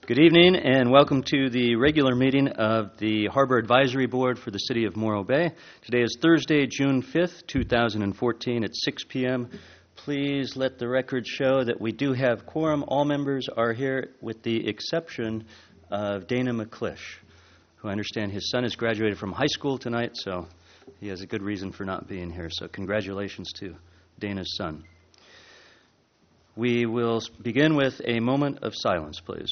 Good evening and welcome to the regular meeting of the Harbor Advisory Board for the City of Morro Bay. Today is Thursday, June 5th, 2014 at 6 p.m. Please let the record show that we do have quorum. All members are here with the exception of Dana McClish, who I understand his son has graduated from high school tonight, so he has a good reason for not being here. So congratulations to Dana's son. We will begin with a moment of silence, please.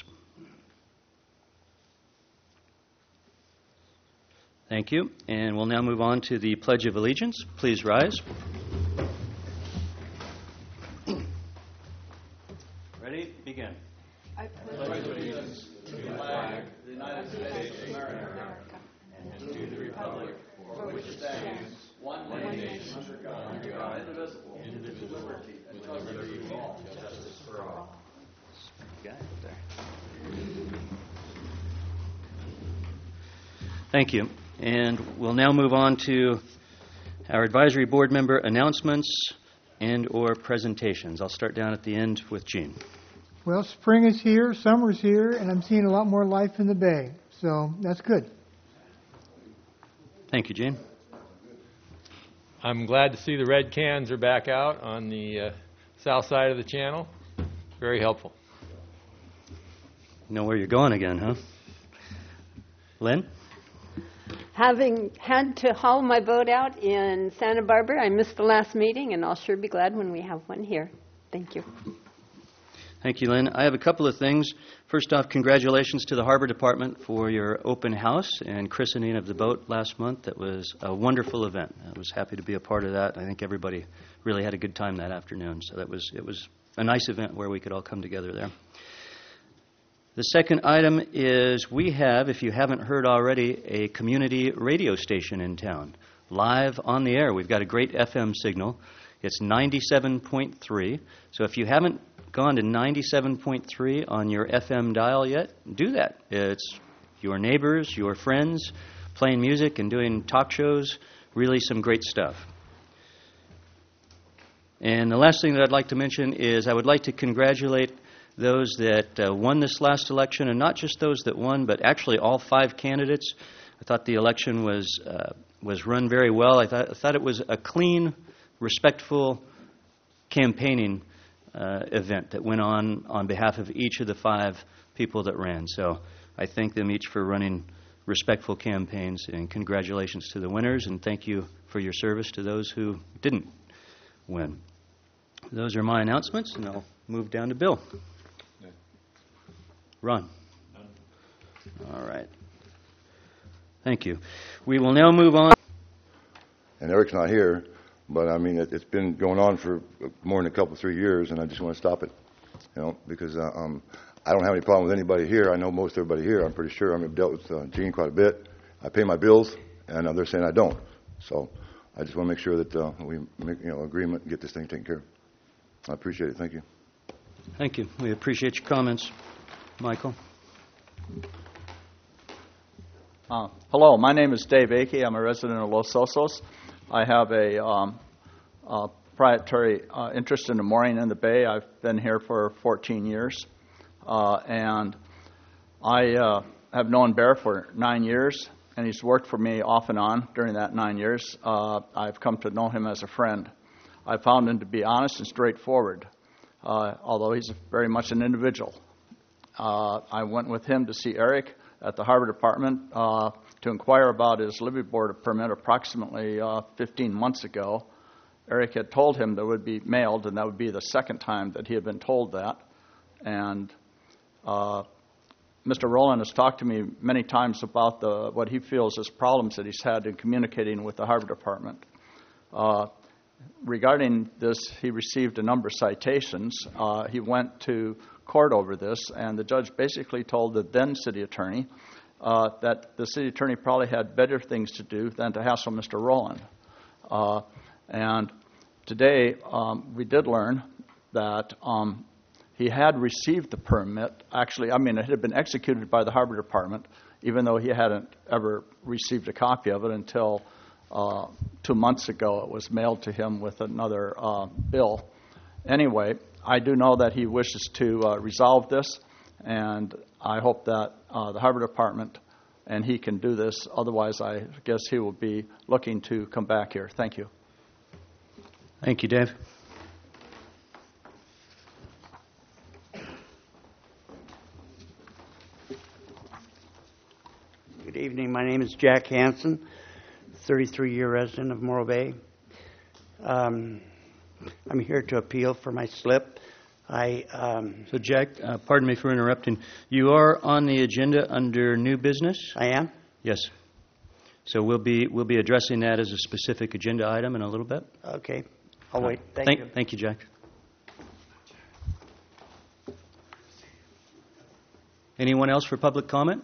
Thank you. And we'll now move on to the Pledge of Allegiance. Please rise. Ready? Begin. I pledge allegiance to the flag of the United States of America and to the republic for which it stands, one nation, under God, indivisible, with liberty and justice for all. Justice for all. Got it there. Thank you. And we'll now move on to our advisory board member announcements and or presentations. I'll start down at the end with Gene. Well, spring is here, summer's here, and I'm seeing a lot more life in the bay. So that's good. Thank you, Gene. I'm glad to see the red cans are back out on the south side of the channel. Very helpful. You know where you're going again, huh? Lynn? Having had to haul my boat out in Santa Barbara, I missed the last meeting, and I'll sure be glad when we have one here. Thank you. Thank you, Lynn. I have a couple of things. First off, congratulations to the Harbor Department for your open house and christening of the boat last month. That was a wonderful event. I was happy to be a part of that. I think everybody really had a good time that afternoon. So it was a nice event where we could all come together there. The second item is we have, if you haven't heard already, a community radio station in town, live on the air. We've got a great FM signal. It's 97.3. So if you haven't gone to 97.3 on your FM dial yet, do that. It's your neighbors, your friends, playing music and doing talk shows, really some great stuff. And the last thing that I'd like to mention is I would like to congratulate those that won this last election, and not just those that won, but actually all 5 candidates. I thought the election was run very well. I thought it was a clean, respectful campaigning event that went on behalf of each of the 5 people that ran. So I thank them each for running respectful campaigns, and congratulations to the winners, and thank you for your service to those who didn't win. Those are my announcements, and I'll move down to Bill. Ron. All right. Thank you. We will now move on. And Eric's not here, but I mean, it's been going on for more than 3 years, and I just want to stop it, because I don't have any problem with anybody here. I know most everybody here, I'm pretty sure. I've dealt with Gene quite a bit. I pay my bills, and they're saying I don't. So I just want to make sure that we make agreement and get this thing taken care of. I appreciate it. Thank you. Thank you. We appreciate your comments. Michael. Hello, my name is Dave Akey. I'm a resident of Los Osos. I have a proprietary interest in the mooring in the bay. I've been here for 14 years. And I have known Bear for 9 years, and he's worked for me off and on during that 9 years. I've come to know him as a friend. I found him to be honest and straightforward, although he's very much an individual. I went with him to see Eric at the Harbor Department to inquire about his levee board permit approximately 15 months ago. Eric had told him that it would be mailed, and that would be the second time that he had been told that. And Mr. Rowland has talked to me many times about what he feels as problems that he's had in communicating with the Harbor Department. Regarding this, he received a number of citations. He went to court over this, and the judge basically told the then city attorney that the city attorney probably had better things to do than to hassle Mr. Rowland. And today we did learn that he had received the permit. Actually, it had been executed by the Harbor Department, even though he hadn't ever received a copy of it until 2 months ago. It was mailed to him with another bill. Anyway, I do know that he wishes to resolve this. and I hope that the Harbor Department and he can do this. Otherwise, I guess he will be looking to come back here. Thank you. Thank you, Dave. Good evening. My name is Jack Hansen, 33-year resident of Morro Bay. I'm here to appeal for my slip. So, Jack, pardon me for interrupting. You are on the agenda under new business? I am? Yes. So we'll be addressing that as a specific agenda item in a little bit. Okay. I'll wait. Thank you. Thank you, Jack. Anyone else for public comment?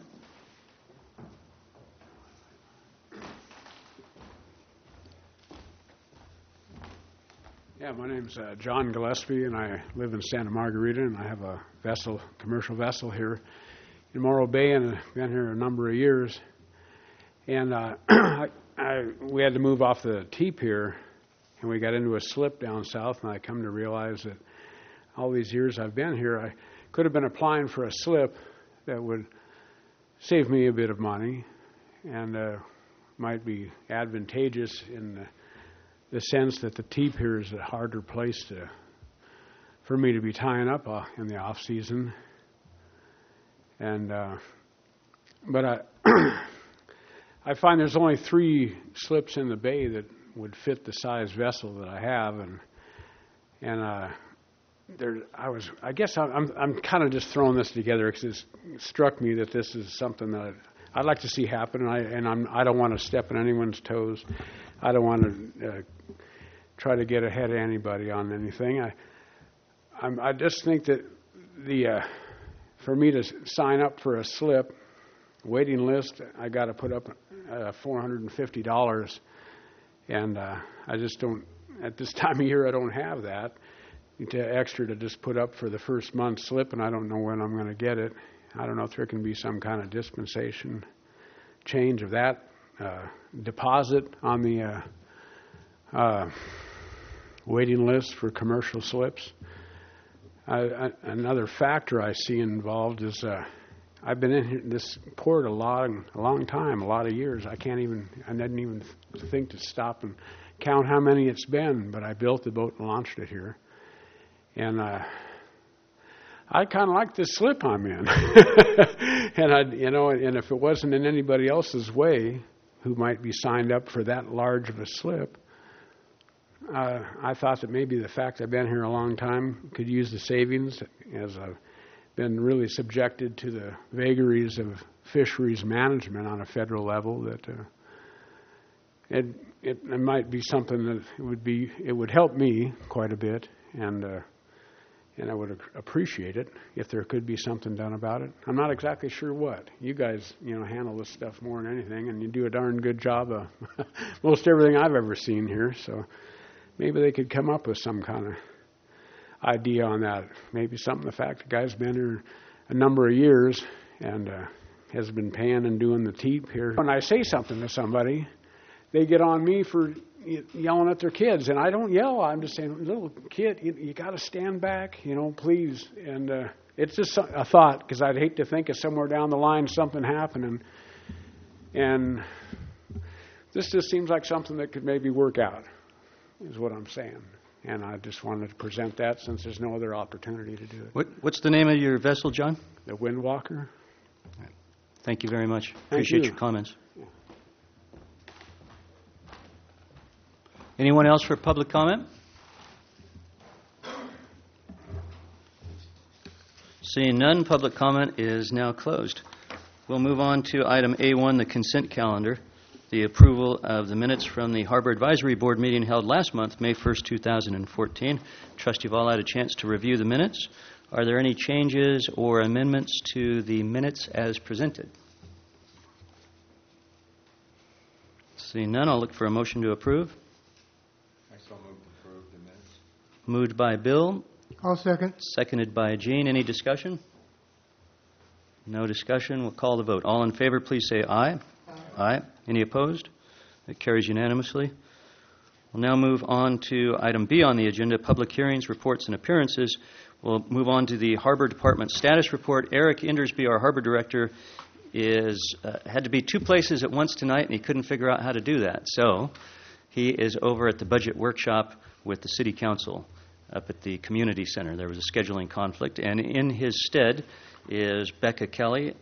Yeah, my name's John Gillespie, and I live in Santa Margarita, and I have a vessel, commercial vessel here in Morro Bay, and I've been here a number of years. And we had to move off the T Pier, and we got into a slip down south, and I come to realize that all these years I've been here, I could have been applying for a slip that would save me a bit of money and might be advantageous in the sense that the T Pier is a harder place for me to be tying up in the off season. And but I find there's only 3 slips in the bay that would fit the size vessel that I have, and I guess I'm kind of just throwing this together because it struck me that this is something that I'd like to see happen, and I don't want to step on anyone's toes. I don't want to try to get ahead of anybody on anything. I just think that for me to sign up for a slip waiting list, I got to put up $450, and I just don't. At this time of year, I don't have that extra to just put up for the first month's slip, and I don't know when I'm going to get it. I don't know if there can be some kind of dispensation change of that deposit on the waiting list for commercial slips. Another factor I see involved is I've been in this port a long time, a lot of years. I didn't even think to stop and count how many it's been, but I built the boat and launched it here. And I kind of like this slip I'm in. And if it wasn't in anybody else's way who might be signed up for that large of a slip, I thought that maybe the fact I've been here a long time could use the savings, as I've been really subjected to the vagaries of fisheries management on a federal level, that it might be something that it would help me quite a bit, and I would appreciate it if there could be something done about it. I'm not exactly sure what. You guys, handle this stuff more than anything, and you do a darn good job of most everything I've ever seen here. So maybe they could come up with some kind of idea on that. Maybe the fact the guy's been here a number of years and has been paying and doing the teep here. When I say something to somebody, they get on me for yelling at their kids, and I don't yell. I'm just saying, little kid, you got to stand back, please. And it's just a thought, because I'd hate to think of somewhere down the line something happening. And this just seems like something that could maybe work out, is what I'm saying. And I just wanted to present that since there's no other opportunity to do it. What's the name of your vessel, John? The Windwalker. Thank you very much. Appreciate your comments. Yeah. Anyone else for public comment? Seeing none, public comment is now closed. We'll move on to item A1, the consent calendar, the approval of the minutes from the Harbor Advisory Board meeting held last month, May 1st, 2014. Trust you've all had a chance to review the minutes. Are there any changes or amendments to the minutes as presented? Seeing none, I'll look for a motion to approve. Moved by Bill. I'll second. Seconded by Gene. Any discussion? No discussion. We'll call the vote. All in favor, please say aye. Aye. Any opposed? It carries unanimously. We'll now move on to item B on the agenda, public hearings, reports, and appearances. We'll move on to the Harbor Department status report. Eric Indersby, our harbor director, had to be two places at once tonight, and he couldn't figure out how to do that. So he is over at the budget workshop with the city council up at the community center. There was a scheduling conflict, and in his stead is Becca Kelly,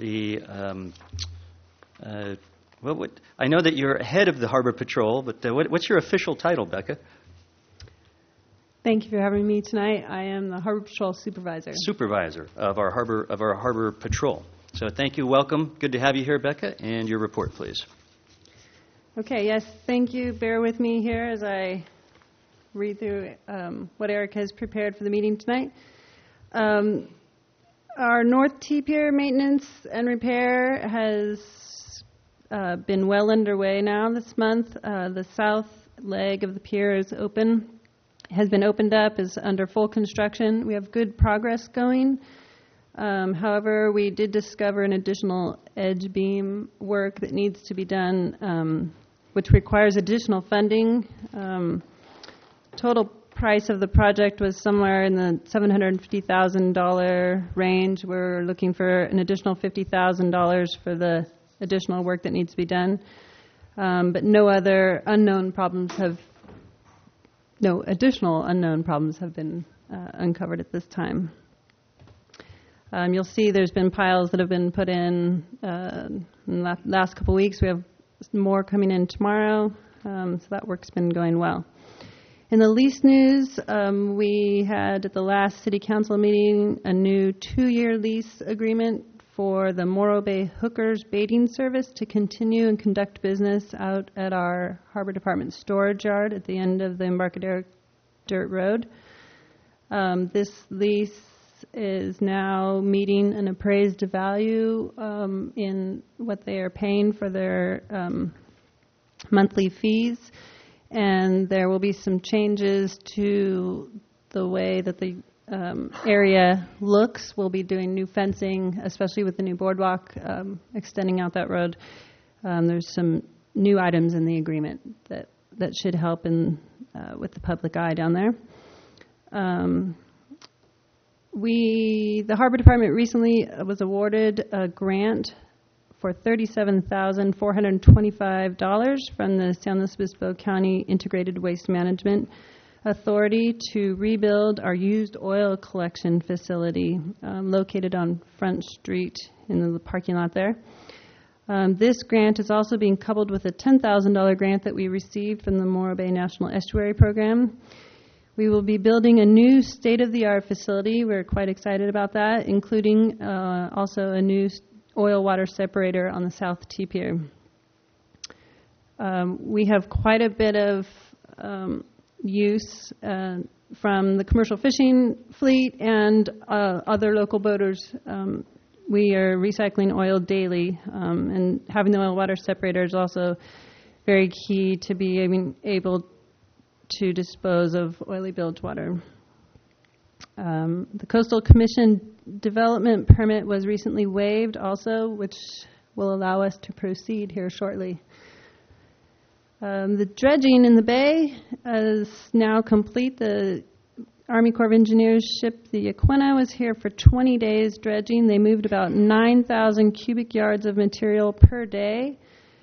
I know that you're head of the Harbor Patrol, but what's your official title, Becca? Thank you for having me tonight. I am the Harbor Patrol Supervisor. Supervisor of our Harbor Patrol. So thank you, welcome. Good to have you here, Becca, and your report, please. Okay, yes, thank you. Bear with me here as I read through what Eric has prepared for the meeting tonight. Our North T-Pier maintenance and repair has been well underway now this month. The south leg of the pier has been opened up, is under full construction. We have good progress going. However, we did discover an additional edge beam work that needs to be done, which requires additional funding. Total price of the project was somewhere in the $750,000 range. We're looking for an additional $50,000 for the additional work that needs to be done. But no additional unknown problems have been uncovered at this time. You'll see there's been piles that have been put in the last couple weeks. We have more coming in tomorrow, so that work's been going well. In the lease news, we had at the last City Council meeting a new 2-year lease agreement for the Morro Bay Hookers baiting service to continue and conduct business out at our Harbor Department storage yard at the end of the Embarcadero Dirt Road. This lease is now meeting an appraised value in what they are paying for their monthly fees, and there will be some changes to the way that the area looks. We'll be doing new fencing, especially with the new boardwalk extending out that road. There's some new items in the agreement that should help with the public eye down there. The Harbor Department recently was awarded a grant for $37,425 from the San Luis Obispo County Integrated Waste Management Authority to rebuild our used oil collection facility located on Front Street in the parking lot there. This grant is also being coupled with a $10,000 grant that we received from the Morro Bay National Estuary Program. We will be building a new state-of-the-art facility. We're quite excited about that, including also a new oil water separator on the South T-Pier. We have quite a bit of use from the commercial fishing fleet and other local boaters. We are recycling oil daily, and having the oil water separator is also very key to be able to dispose of oily bilge water. The Coastal Commission development permit was recently waived also, which will allow us to proceed here shortly. The dredging in the bay is now complete. The Army Corps of Engineers ship, the Aquina, was here for 20 days dredging. They moved about 9,000 cubic yards of material per day.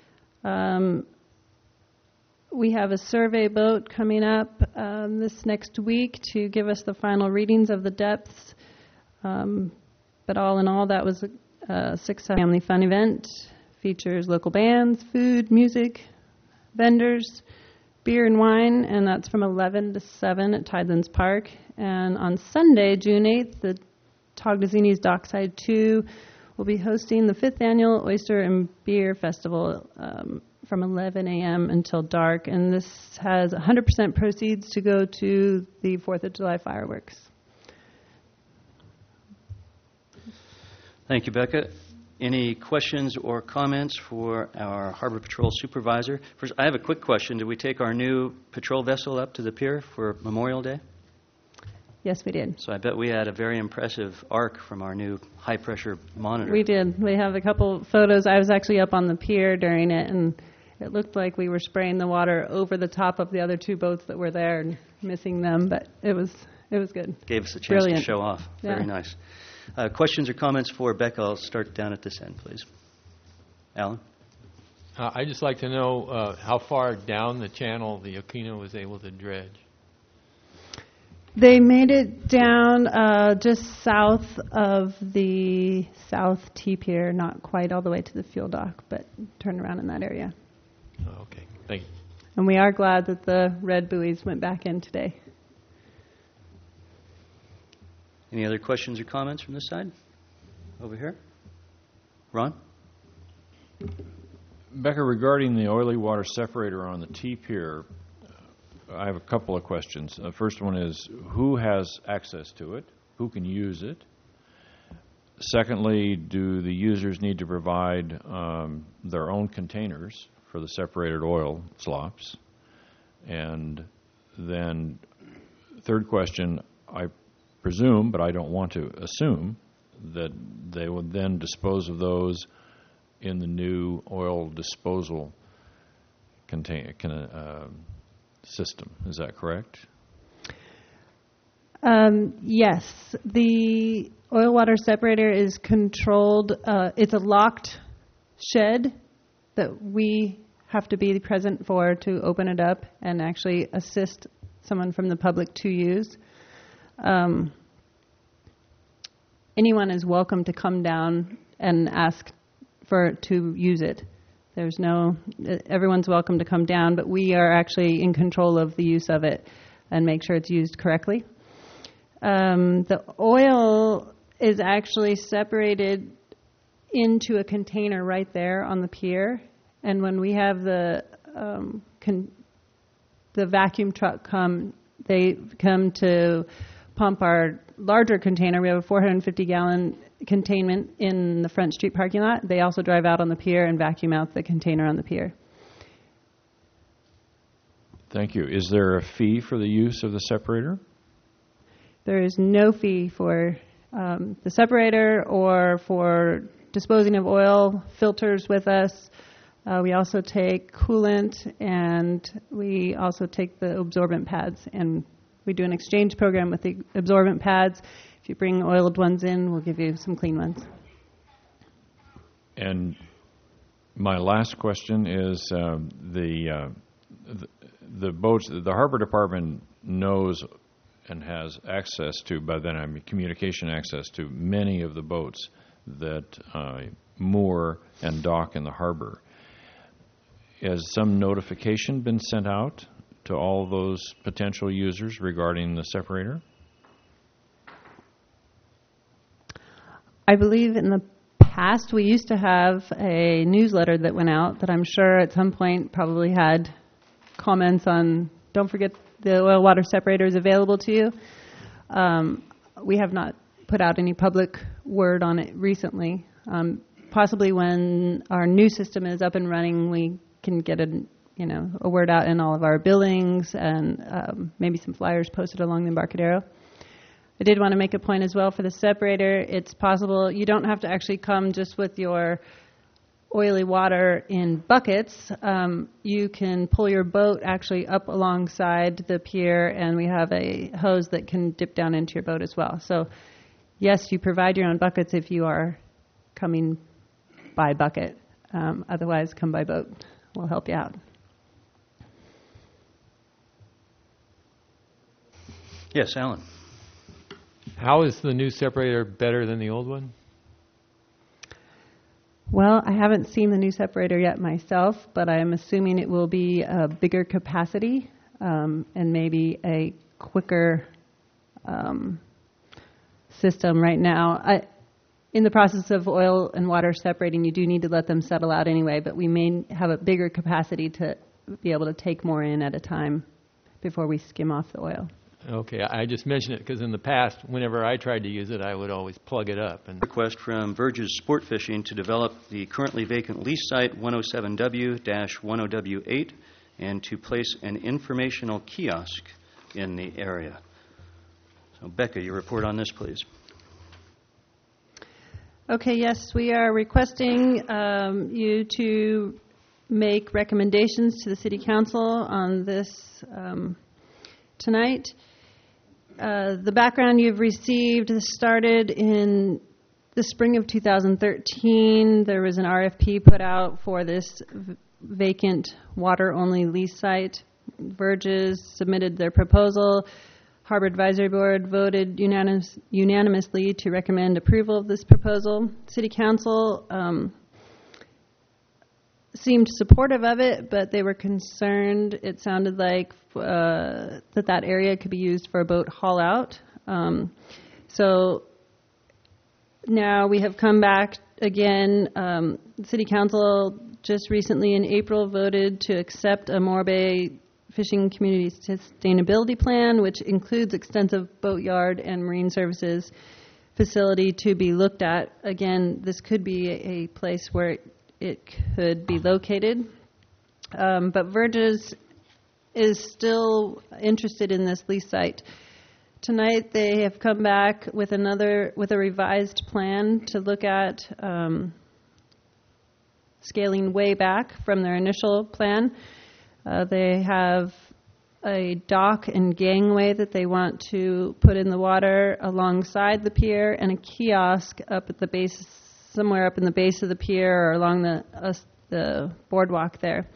We have a survey boat coming up this next week to give us the final readings of the depths. But all in all, that was a successful family fun event. Features local bands, food, music, vendors, beer and wine, and that's from 11 to 7 at Tidelands Park. And on Sunday, June 8th, the Tognazzini's Dockside 2 will be hosting the 5th Annual Oyster and Beer Festival from 11 a.m. until dark. And this has 100% proceeds to go to the 4th of July fireworks. Thank you, Becca. Any questions or comments for our Harbor Patrol Supervisor? First, I have a quick question. Did we take our new patrol vessel up to the pier for Memorial Day? Yes, we did. So I bet we had a very impressive arc from our new high-pressure monitor. We did. We have a couple photos. I was actually up on the pier during it, and it looked like we were spraying the water over the top of the other two boats that were there and missing them, but it was It was good. Gave us a chance Brilliant. to show off. Yeah. Very nice. Questions or comments for Becca? I'll start down at this end, please. Alan? I'd just like to know how far down the channel the Okino was able to dredge. They made it down just south of the South T Pier, not quite all the way to the fuel dock, but turned around in that area. Oh, okay, thank you. And we are glad that the red buoys went back in today. Any other questions or comments from this side? Over here? Ron? Becca, regarding the oily water separator on the T-Pier, I have a couple of questions. First one is, who has access to it? Who can use it? Secondly, do the users need to provide their own containers for the separated oil slops? And then, third question, I presume, but I don't want to assume, that they would then dispose of those in the new oil disposal system. Is that correct? Yes. The oil water separator is controlled. It's a locked shed that we have to be present for to open it up and actually assist someone from the public to use. Anyone is welcome to come down and ask to use it. Everyone's welcome to come down, but we are actually in control of the use of it and make sure it's used correctly. The oil is actually separated into a container right there on the pier, and when we have the vacuum truck come, they come to pump our larger container. We have a 450-gallon containment in the Front Street parking lot. They also drive out on the pier and vacuum out the container on the pier. Thank you. Is there a fee for the use of the separator? There is no fee for the separator or for disposing of oil filters with us. We also take coolant, and we also take the absorbent pads, and we do an exchange program with the absorbent pads. If you bring oiled ones in, we'll give you some clean ones. And my last question is the boats, the Harbor Department knows and has access to, by then I mean communication access to many of the boats that moor and dock in the harbor. Has some notification been sent out to all those potential users regarding the separator? I believe in the past we used to have a newsletter that went out that I'm sure at some point probably had comments on, don't forget the oil water separator is available to you. We have not put out any public word on it recently. Possibly when our new system is up and running, we can get a word out in all of our billings and maybe some flyers posted along the Embarcadero. I did want to make a point as well for the separator. It's possible you don't have to actually come just with your oily water in buckets. You can pull your boat actually up alongside the pier, and we have a hose that can dip down into your boat as well. So, yes, you provide your own buckets if you are coming by bucket. Otherwise, come by boat. We'll help you out. Yes, Alan. How is the new separator better than the old one? Well, I haven't seen the new separator yet myself, but I am assuming it will be a bigger capacity and maybe a quicker system. Right now, in the process of oil and water separating, you do need to let them settle out anyway, but we may have a bigger capacity to be able to take more in at a time before we skim off the oil. Okay, I just mentioned it because in the past, whenever I tried to use it, I would always plug it up. And Request from Verges Sport Fishing to develop the currently vacant lease site 107W-10W8 and to place an informational kiosk in the area. So, Becca, your report on this, please. Okay, yes, we are requesting you to make recommendations to the City Council on this tonight. The background you've received started in the spring of 2013. There was an RFP put out for this vacant water-only lease site. Verges submitted their proposal. Harbor Advisory Board voted unanimously to recommend approval of this proposal. City Council seemed supportive of it, but they were concerned. It sounded like that area could be used for a boat haul out. So now we have come back again. City Council just recently in April voted to accept a Morro Bay Fishing Community Sustainability Plan, which includes extensive boatyard and marine services facility to be looked at. Again, this could be a place where it could be located. But Verges is still interested in this lease site. Tonight they have come back with a revised plan to look at scaling way back from their initial plan. They have a dock and gangway that they want to put in the water alongside the pier, and a kiosk up at the base, somewhere up in the base of the pier or along the boardwalk there.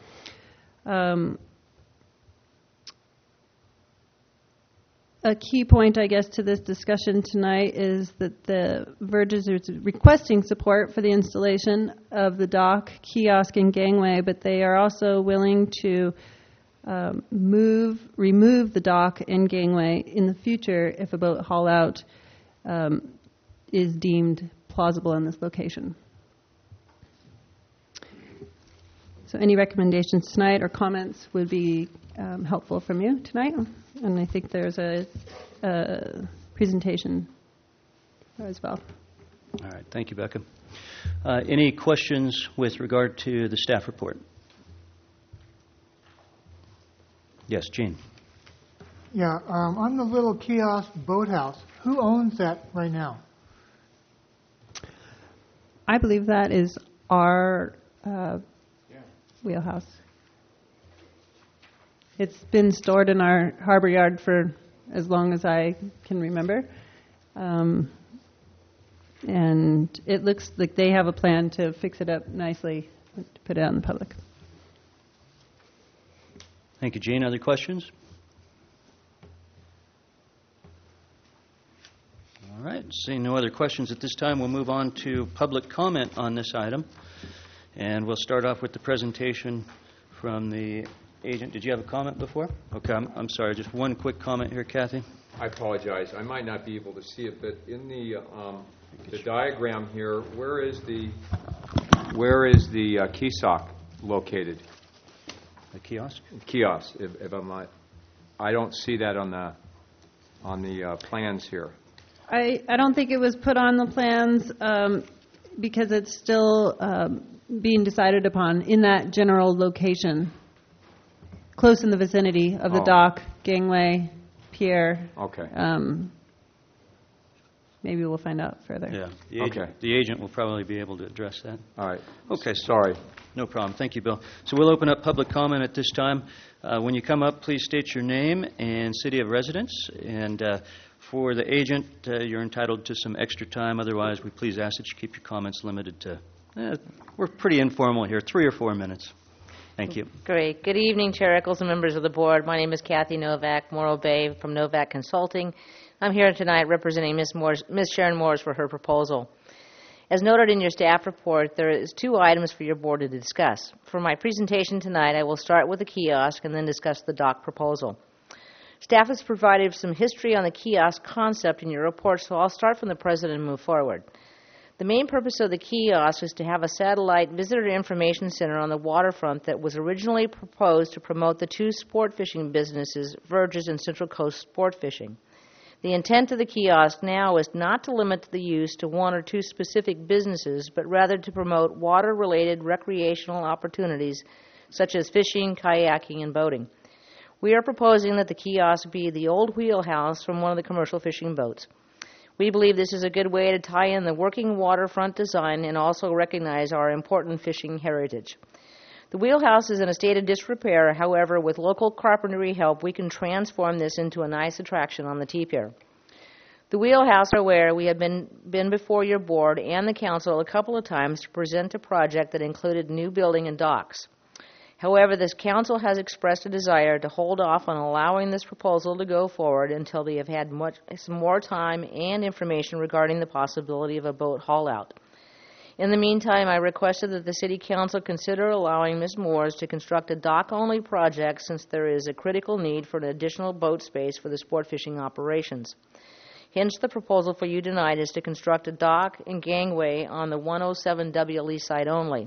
A key point, I guess, to this discussion tonight is that the Verges is requesting support for the installation of the dock, kiosk, and gangway, but they are also willing to remove the dock and gangway in the future if a boat haul out is deemed plausible in this location. So any recommendations tonight or comments would be helpful from you tonight. And I think there's a presentation as well. All right. Thank you, Becca. Any questions with regard to the staff report? Yes, Gene. Yeah, on the little kiosk boathouse, who owns that right now? I believe that is our wheelhouse. It's been stored in our harbor yard for as long as I can remember. And it looks like they have a plan to fix it up nicely, to put it out in the public. Thank you, Gene. Other questions? All right. Seeing no other questions at this time, we'll move on to public comment on this item. And we'll start off with the presentation from the agent. Did you have a comment before? Okay, I'm sorry. Just one quick comment here, Kathy. I apologize. I might not be able to see it, but in the diagram here, where is the kiosk located? The kiosk? Kiosk. If I'm not, I don't see that on the plans here. I don't think it was put on the plans because it's still being decided upon in that general location, close in the vicinity of the dock, gangway, pier. Okay. Maybe we'll find out further. Yeah. The agent will probably be able to address that. All right. Okay. Sorry. No problem. Thank you, Bill. So we'll open up public comment at this time. When you come up, please state your name and city of residence. And for the agent, you're entitled to some extra time. Otherwise, we please ask that you keep your comments limited to, we're pretty informal here, 3 or 4 minutes. Thank you. Great. Good evening, Chair Eccles and members of the board. My name is Kathy Novak, Morro Bay from Novak Consulting. I'm here tonight representing Ms. Sharon Moores for her proposal. As noted in your staff report, there is 2 items for your board to discuss. For my presentation tonight, I will start with the kiosk and then discuss the dock proposal. Staff has provided some history on the kiosk concept in your report, so I'll start from the present and move forward. The main purpose of the kiosk is to have a satellite visitor information center on the waterfront that was originally proposed to promote the 2 sport fishing businesses, Verges and Central Coast Sport Fishing. The intent of the kiosk now is not to limit the use to 1 or 2 specific businesses, but rather to promote water-related recreational opportunities such as fishing, kayaking, and boating. We are proposing that the kiosk be the old wheelhouse from one of the commercial fishing boats. We believe this is a good way to tie in the working waterfront design and also recognize our important fishing heritage. The wheelhouse is in a state of disrepair. However, with local carpentry help, we can transform this into a nice attraction on the T-Pier. The wheelhouse are aware we have been before your board and the council a couple of times to present a project that included new building and docks. However, this council has expressed a desire to hold off on allowing this proposal to go forward until they have had some more time and information regarding the possibility of a boat haul-out. In the meantime, I requested that the City Council consider allowing Ms. Moores to construct a dock-only project since there is a critical need for an additional boat space for the sport fishing operations. Hence, the proposal for you tonight is to construct a dock and gangway on the 107 WLE site only.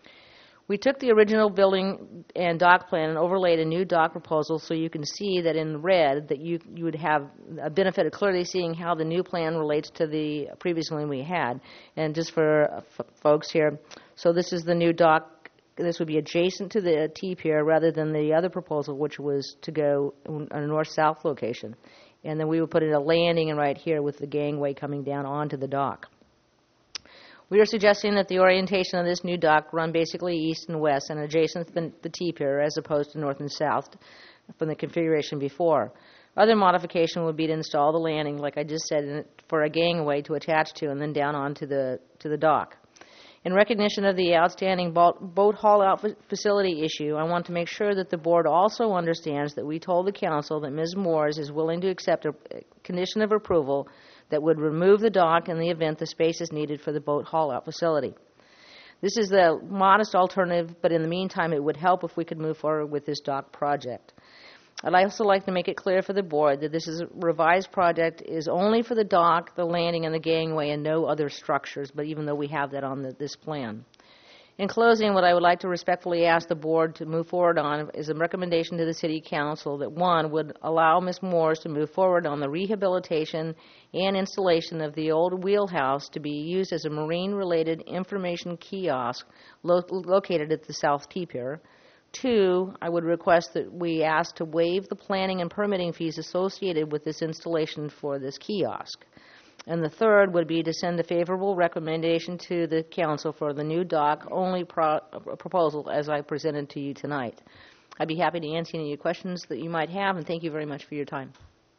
We took the original building and dock plan and overlaid a new dock proposal so you can see that in red that you would have a benefit of clearly seeing how the new plan relates to the previous one we had. And just for folks here, so this is the new dock. This would be adjacent to the T-Pier rather than the other proposal, which was to go on a north-south location. And then we would put in a landing right here with the gangway coming down onto the dock. We are suggesting that the orientation of this new dock run basically east and west and adjacent to the T-Pier as opposed to north and south from the configuration before. Other modification would be to install the landing, like I just said, for a gangway to attach to and then down onto the dock. In recognition of the outstanding boat haul-out facility issue, I want to make sure that the board also understands that we told the council that Ms. Moores is willing to accept a condition of approval that would remove the dock in the event the space is needed for the boat haul-out facility. This is the modest alternative, but in the meantime, it would help if we could move forward with this dock project. I'd also like to make it clear for the board that this is a revised project is only for the dock, the landing, and the gangway, and no other structures, but even though we have that on this plan. In closing, what I would like to respectfully ask the board to move forward on is a recommendation to the City Council that, one, would allow Ms. Moores to move forward on the rehabilitation and installation of the old wheelhouse to be used as a marine-related information kiosk located at the South T-Pier. Two, I would request that we ask to waive the planning and permitting fees associated with this installation for this kiosk. And the third would be to send a favorable recommendation to the council for the new dock-only proposal as I presented to you tonight. I'd be happy to answer any of your questions that you might have, and thank you very much for your time.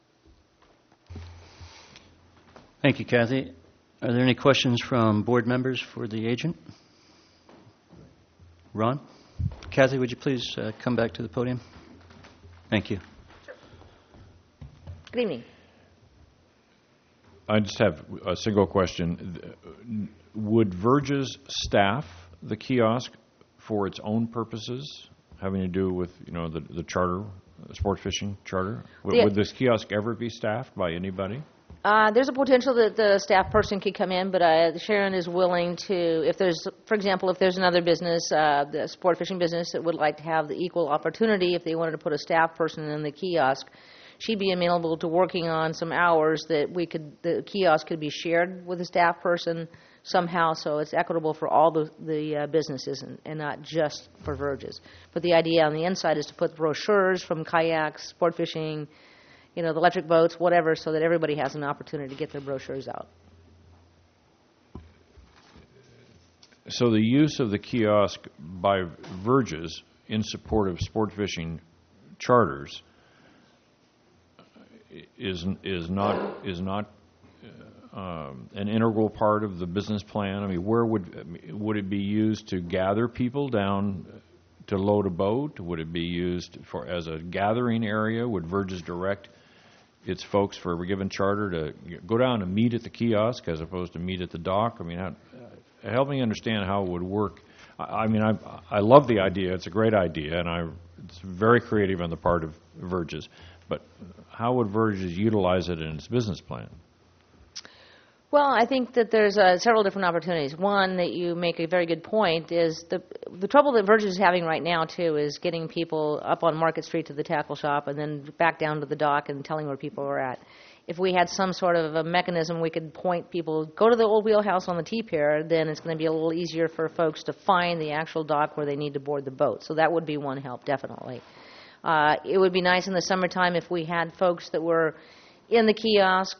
Thank you, Kathy. Are there any questions from board members for the agent? Ron? Kathy, would you please come back to the podium? Thank you. Sure. Good evening. I just have a single question. Would Verges staff the kiosk for its own purposes, having to do with, the charter, sport fishing charter? Would this kiosk ever be staffed by anybody? There's a potential that the staff person could come in, but Sharon is willing to, for example, if there's another business, the sport fishing business that would like to have the equal opportunity, if they wanted to put a staff person in the kiosk, she'd be amenable to working on some hours that the kiosk could be shared with a staff person somehow, so it's equitable for all the businesses and not just for Verges. But the idea on the inside is to put brochures from kayaks, sport fishing, the electric boats, whatever, so that everybody has an opportunity to get their brochures out. So the use of the kiosk by Verges in support of sport fishing charters is not an integral part of the business plan. I mean, where would it be used to gather people down to load a boat? Would it be used as a gathering area? Would Verges direct its folks for a given charter to go down and meet at the kiosk as opposed to meet at the dock? I mean, help me understand how it would work. I mean, I love the idea. It's a great idea, and it's very creative on the part of Verges. But how would Verges utilize it in its business plan? Well, I think that there's several different opportunities. One that you make a very good point is the trouble that Verges is having right now, too, is getting people up on Market Street to the tackle shop and then back down to the dock and telling where people are at. If we had some sort of a mechanism we could point people, go to the old wheelhouse on the T-Pier, then it's going to be a little easier for folks to find the actual dock where they need to board the boat. So that would be one help, definitely. It would be nice in the summertime if we had folks that were in the kiosk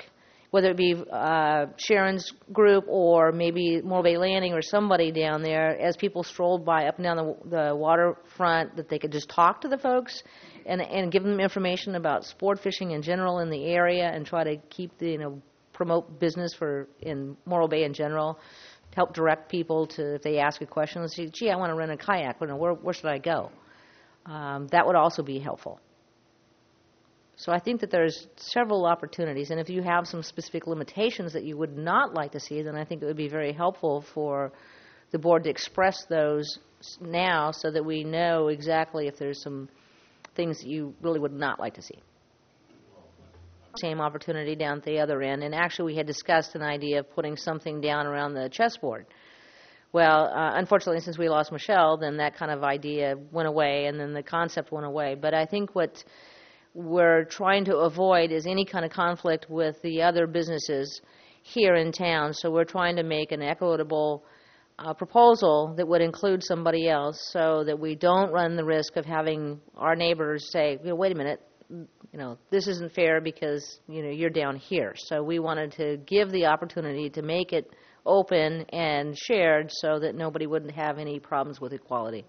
whether it be Sharon's group or maybe Morro Bay Landing or somebody down there, as people strolled by up and down the waterfront, that they could just talk to the folks and give them information about sport fishing in general in the area and try to keep promote business in Morro Bay in general, help direct people to, if they ask a question, let's say, gee, I want to rent a kayak, where should I go? That would also be helpful. So I think that there's several opportunities, and if you have some specific limitations that you would not like to see, then I think it would be very helpful for the board to express those now so that we know exactly if there's some things that you really would not like to see. Same opportunity down at the other end, and actually we had discussed an idea of putting something down around the chessboard. Well, unfortunately, since we lost Michelle, then that kind of idea went away, and then the concept went away. But I think what we're trying to avoid is any kind of conflict with the other businesses here in town. So we're trying to make an equitable proposal that would include somebody else so that we don't run the risk of having our neighbors say, wait a minute, this isn't fair because, you're down here. So we wanted to give the opportunity to make it open and shared so that nobody wouldn't have any problems with equality.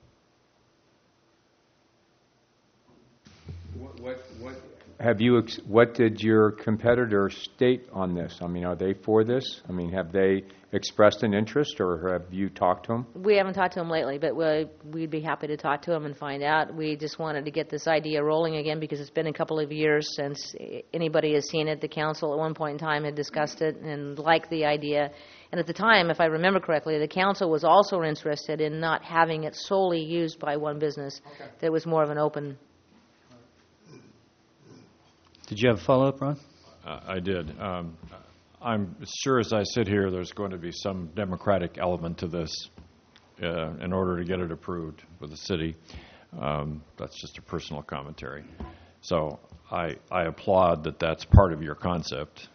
What did your competitor state on this? I mean, are they for this? I mean, have they expressed an interest, or have you talked to them? We haven't talked to them lately, but we'd be happy to talk to them and find out. We just wanted to get this idea rolling again because it's been a couple of years since anybody has seen it. The council at one point in time had discussed it and liked the idea. And at the time, if I remember correctly, the council was also interested in not having it solely used by one business. Okay. That was more of an open. Did you have a follow-up, Ron? I did. I'm sure as I sit here, there's going to be some democratic element to this in order to get it approved with the city. That's just a personal commentary. So I applaud that that's part of your concept.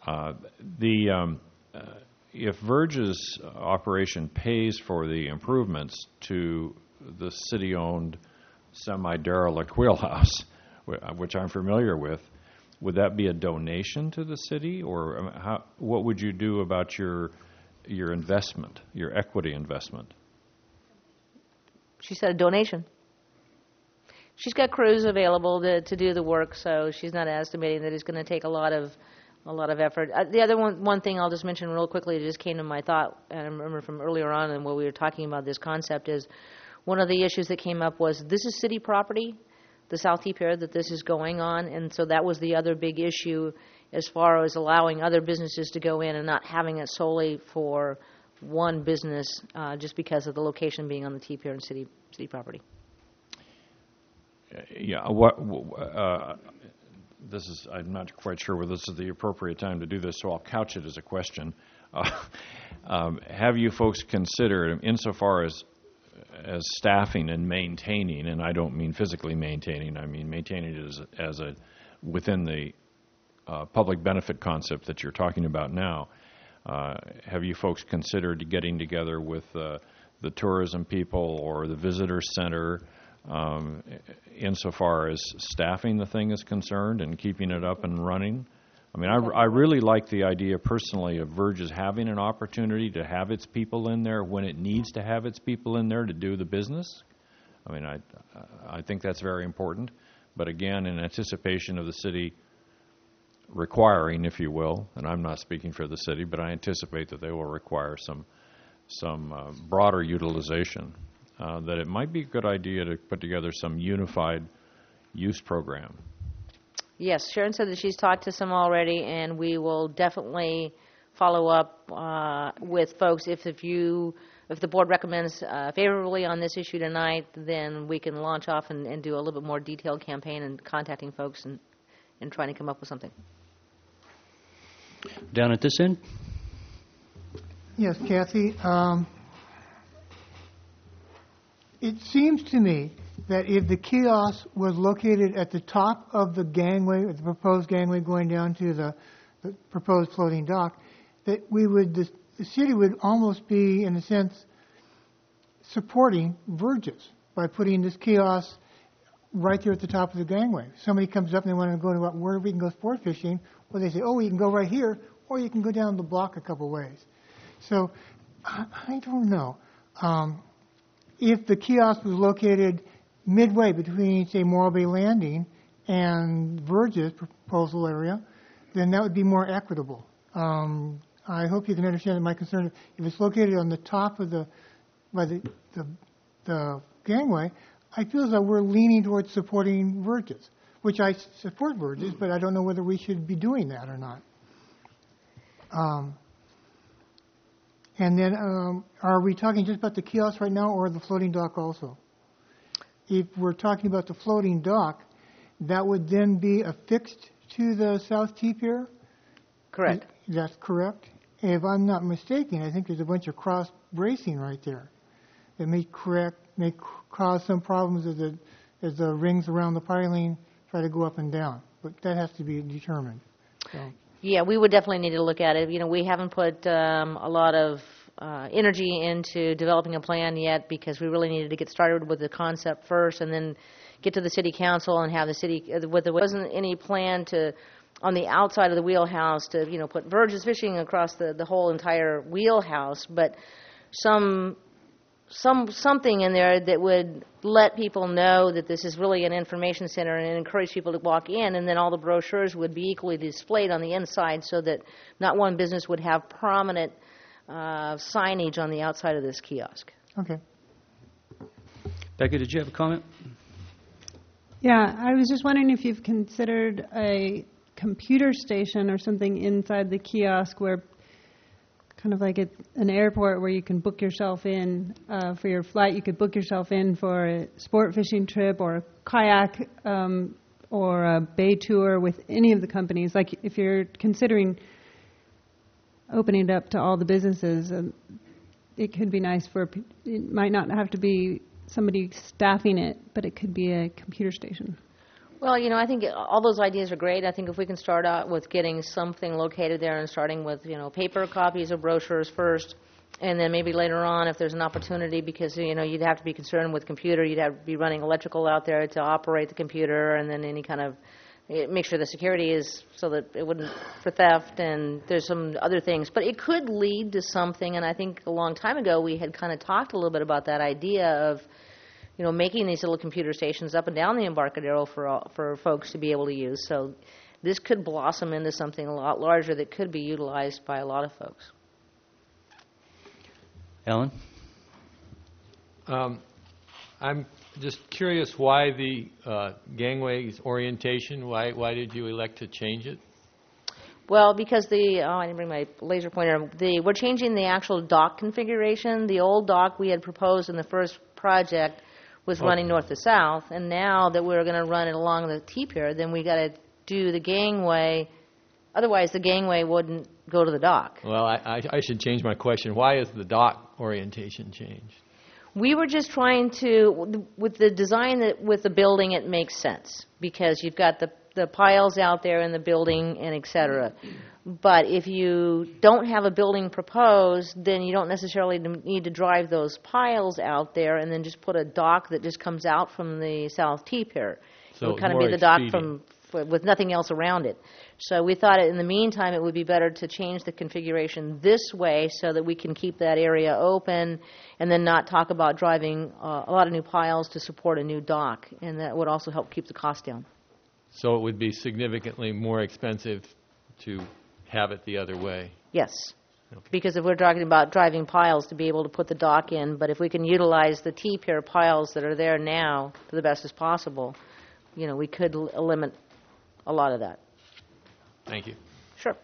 If Verge's operation pays for the improvements to the city-owned semi-derelict wheelhouse, which I'm familiar with, would that be a donation to the city, or what would you do about your investment, your equity investment? She said a donation. She's got crews available to do the work, so she's not estimating that it's going to take a lot of effort. The other one thing I'll just mention real quickly, it just came to my thought, and I remember from earlier on and when we were talking about this concept, is one of the issues that came up was this is city property, the South T Pier that this is going on, and so that was the other big issue as far as allowing other businesses to go in and not having it solely for one business just because of the location being on the T Pier and city property. Yeah, I'm not quite sure whether this is the appropriate time to do this, so I'll couch it as a question. Have you folks considered, insofar as staffing and maintaining, and I don't mean physically maintaining, I mean maintaining it as within the public benefit concept that you're talking about now, have you folks considered getting together with the tourism people or the visitor center insofar as staffing the thing is concerned and keeping it up and running? I mean, I really like the idea personally of Verge's having an opportunity to have its people in there when it needs to have its people in there to do the business. I mean, I think that's very important. But again, in anticipation of the city requiring, if you will, and I'm not speaking for the city, but I anticipate that they will require some broader utilization, that it might be a good idea to put together some unified use program. Yes, Sharon said that she's talked to some already, and we will definitely follow up with folks. If the board recommends favorably on this issue tonight, then we can launch off and do a little bit more detailed campaign and contacting folks and trying to come up with something. Down at this end? Yes, Kathy. It seems to me that if the kiosk was located at the top of the gangway, the proposed gangway going down to the proposed floating dock, that the city would almost be, in a sense, supporting Verge's by putting this kiosk right there at the top of the gangway. Somebody comes up and they want to go to where we can go sport fishing, well, they say, oh, you can go right here, or you can go down the block a couple ways. So I don't know. If the kiosk was located midway between, say, Morro Bay Landing and Verge's proposal area, then that would be more equitable. I hope you can understand that my concern, if it's located on the top of by the gangway, I feel as though we're leaning towards supporting Verge's, which I support Verge's, but I don't know whether we should be doing that or not. And then, are we talking just about the kiosk right now or the floating dock also? If we're talking about the floating dock, that would then be affixed to the South T Pier? Correct. That's correct. If I'm not mistaken, I think there's a bunch of cross bracing right there that may cause some problems as the rings around the piling try to go up and down. But that has to be determined. So. Yeah, we would definitely need to look at it. We haven't put a lot of energy into developing a plan yet because we really needed to get started with the concept first and then get to the city council and have the city. There wasn't any plan to, on the outside of the wheelhouse, to put Verge's Fishing across the whole entire wheelhouse, but something in there that would let people know that this is really an information center and encourage people to walk in, and then all the brochures would be equally displayed on the inside so that not one business would have prominent signage on the outside of this kiosk. Okay. Becca, did you have a comment? Yeah, I was just wondering if you've considered a computer station or something inside the kiosk where kind of like at an airport where you can book yourself in for your flight. You could book yourself in for a sport fishing trip or a kayak or a bay tour with any of the companies. Like if you're considering opening it up to all the businesses, it could be nice it might not have to be somebody staffing it, but it could be a computer station. Well, I think all those ideas are great. I think if we can start out with getting something located there and starting with, paper copies of brochures first, and then maybe later on if there's an opportunity, because, you'd have to be concerned with computer, you'd have to be running electrical out there to operate the computer, and then any kind of, make sure the security is so that it wouldn't, for theft, and there's some other things. But it could lead to something, and I think a long time ago we had kind of talked a little bit about that idea of, making these little computer stations up and down the Embarcadero for folks to be able to use. So this could blossom into something a lot larger that could be utilized by a lot of folks. Alan? I'm just curious why the gangway's orientation, why did you elect to change it? Well, because I didn't bring my laser pointer. We're changing the actual dock configuration. The old dock we had proposed in the first project was running north to south, and now that we're going to run it along the T-pier, then we got to do the gangway. Otherwise, the gangway wouldn't go to the dock. Well, I should change my question. Why is the dock orientation changed? We were just trying to, with the design with the building, it makes sense because you've got the piles out there in the building and et cetera. But if you don't have a building proposed, then you don't necessarily need to drive those piles out there and then just put a dock that just comes out from the South T-pier. So it would kind of be the dock with nothing else around it. So we thought in the meantime it would be better to change the configuration this way so that we can keep that area open and then not talk about driving a lot of new piles to support a new dock. And that would also help keep the cost down. So it would be significantly more expensive to have it the other way? Yes. Okay. Because if we're talking about driving piles to be able to put the dock in, but if we can utilize the T-pier piles that are there now to the best as possible, we could eliminate a lot of that. Thank you. Sure.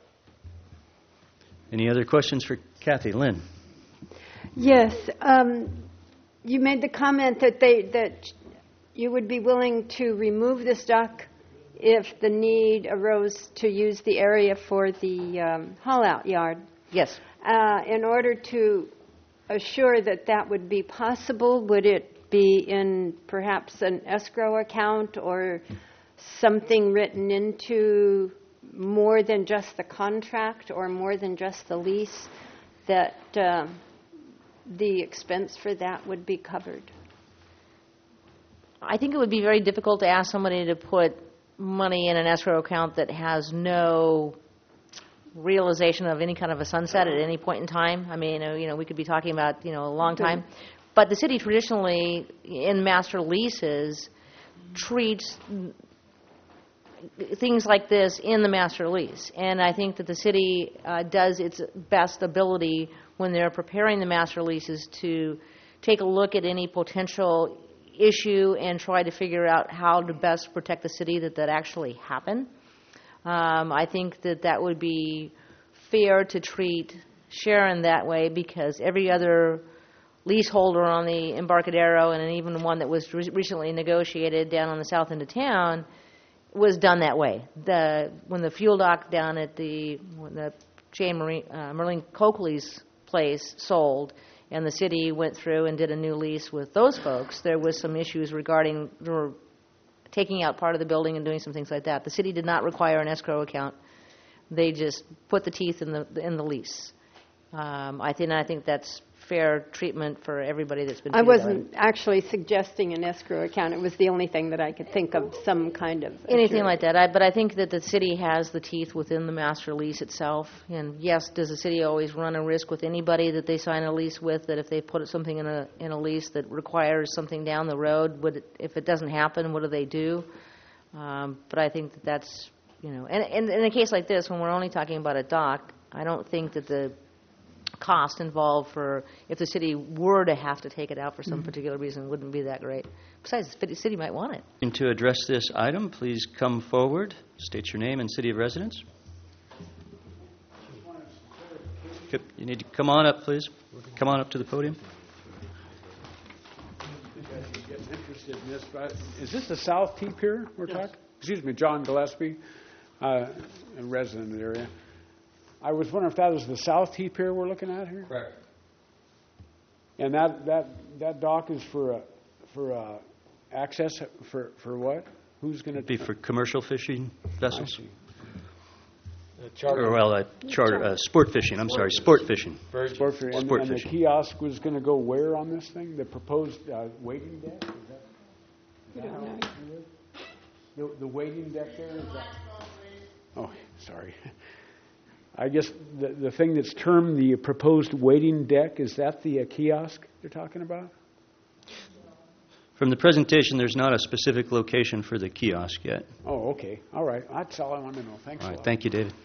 Any other questions for Kathy? Lynn? Yes. You made the comment that you would be willing to remove this dock if the need arose to use the area for the haul-out yard. Yes. In order to assure that would be possible, would it be in perhaps an escrow account or something written into more than just the contract or more than just the lease that the expense for that would be covered? I think it would be very difficult to ask somebody to put money in an escrow account that has no realization of any kind of a sunset at any point in time. I mean, we could be talking about, a long time. But the city traditionally, in master leases, treats things like this in the master lease. And I think that the city does its best ability when they're preparing the master leases to take a look at any potential issue and try to figure out how to best protect the city that actually happen. I think that would be fair to treat Sharon that way, because every other leaseholder on the Embarcadero, and even one that was recently negotiated down on the south end of town, was done that way. When the fuel dock down at when the Jane Merlin Coakley's place sold, and the city went through and did a new lease with those folks, there was some issues regarding taking out part of the building and doing some things like that. The city did not require an escrow account. They just put the teeth in the lease. I think that's fair treatment for everybody that's been I treated wasn't actually suggesting an escrow account. It was the only thing that I could think of, some kind of anything like that. But I think that the city has the teeth within the master lease itself. And yes, does the city always run a risk with anybody that they sign a lease with, that if they put something in a lease that requires something down the road, if it doesn't happen, what do they do? But I think that's, and in a case like this, when we're only talking about a dock, I don't think that the cost involved for if the city were to have to take it out for some particular reason wouldn't be that great. Besides, the city might want it. And to address this item, please come forward, state your name and city of residence. You need to come on up, please. Come on up to the podium. Interested in this, but is this the South T Pier we're talking? Excuse me, John Gillespie, a resident of the area. I was wondering if that was the South T Pier we're looking at here? Correct. And that dock is for access for what? Who's going to be for commercial fishing vessels? Charter. Sport fishing. I'm sorry, sport fishing. Sport fishing. And the kiosk was going to go where on this thing? The proposed waiting deck? Is that the waiting deck there? Is that? Oh, sorry. I guess the thing that's termed the proposed waiting deck, is that the kiosk you're talking about? From the presentation, there's not a specific location for the kiosk yet. Oh, okay. All right. That's all I want to know. Thanks all a right. lot. Thank you, David.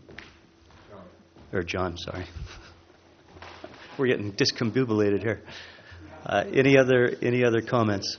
Or John, sorry. We're getting discombobulated here. Any other comments?